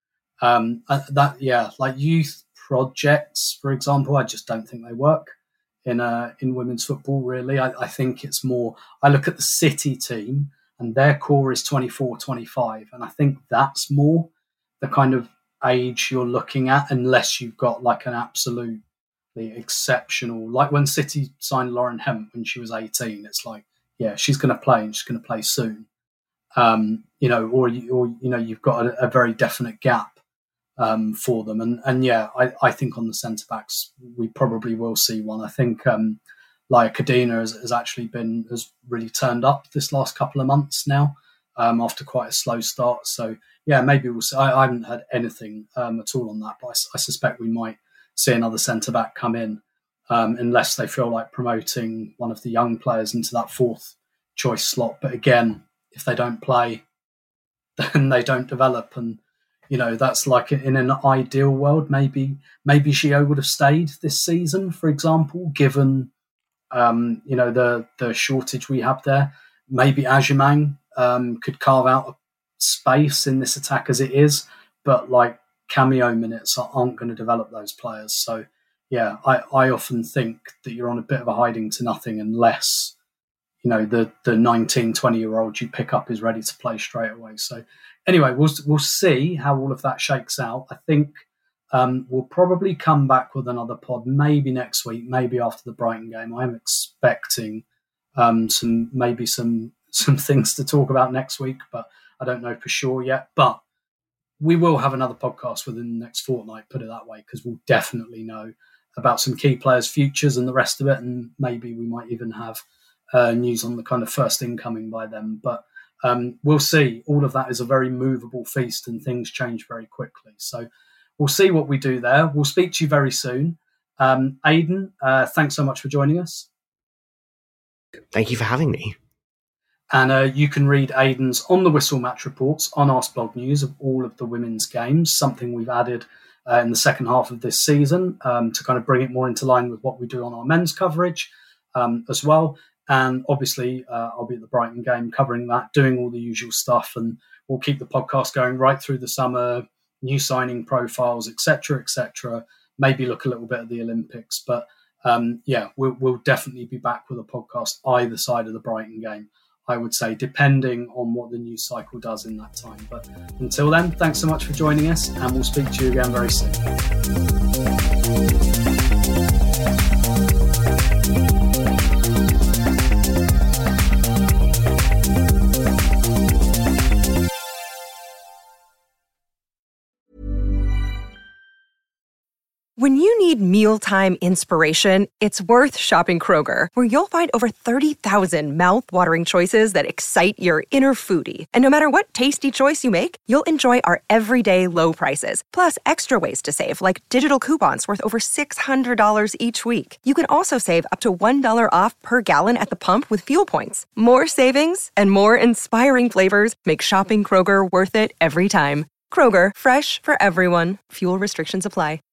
Um, that yeah, like youth projects, for example, I just don't think they work in uh, in women's football, really. I, I think it's more, I look at the City team and their core is twenty-four, twenty-five. And I think that's more the kind of age you're looking at, unless you've got like an absolutely exceptional, like when City signed Lauren Hemp when she was eighteen, it's like, yeah, she's going to play and she's going to play soon. Um, you know, or, you, or, you know, you've got a, a very definite gap um, for them. And, and yeah, I, I think on the centre-backs, we probably will see one. I think um, Laia Kadina has, has actually been, has really turned up this last couple of months now um, after quite a slow start. So yeah, maybe we'll see. I, I haven't heard anything um, at all on that, but I, I suspect we might see another centre-back come in um, unless they feel like promoting one of the young players into that fourth choice slot. But again, if they don't play, then they don't develop. And, you know, that's like in an ideal world, maybe maybe Gio would have stayed this season, for example, given, um, you know, the, the shortage we have there. Maybe Agyemang um, could carve out a space in this attack as it is, but like cameo minutes aren't going to develop those players. So, yeah, I, I often think that you're on a bit of a hiding to nothing unless, you know, the the nineteen, twenty-year-old you pick up is ready to play straight away. So anyway, we'll we'll see how all of that shakes out. I think um, we'll probably come back with another pod maybe next week, maybe after the Brighton game. I'm expecting um, some maybe some some things to talk about next week, but I don't know for sure yet. But we will have another podcast within the next fortnight, put it that way, because we'll definitely know about some key players' futures and the rest of it, and maybe we might even have Uh, news on the kind of first incoming by them. But um, we'll see. All of that is a very movable feast and things change very quickly. So we'll see what we do there. We'll speak to you very soon. Um, Aidan, uh, thanks so much for joining us. Thank you for having me. And uh, you can read Aidan's On the Whistle match reports on Arsblog News of all of the women's games, something we've added uh, in the second half of this season um, to kind of bring it more into line with what we do on our men's coverage um, as well. And obviously, uh, I'll be at the Brighton game covering that, doing all the usual stuff, and we'll keep the podcast going right through the summer, new signing profiles, et cetera, et cetera. Maybe look a little bit at the Olympics. But um, yeah, we'll, we'll definitely be back with a podcast either side of the Brighton game, I would say, depending on what the news cycle does in that time. But until then, thanks so much for joining us, and we'll speak to you again very soon. When you need mealtime inspiration, it's worth shopping Kroger, where you'll find over thirty thousand mouth-watering choices that excite your inner foodie. And no matter what tasty choice you make, you'll enjoy our everyday low prices, plus extra ways to save, like digital coupons worth over six hundred dollars each week. You can also save up to one dollar off per gallon at the pump with fuel points. More savings and more inspiring flavors make shopping Kroger worth it every time. Kroger, fresh for everyone. Fuel restrictions apply.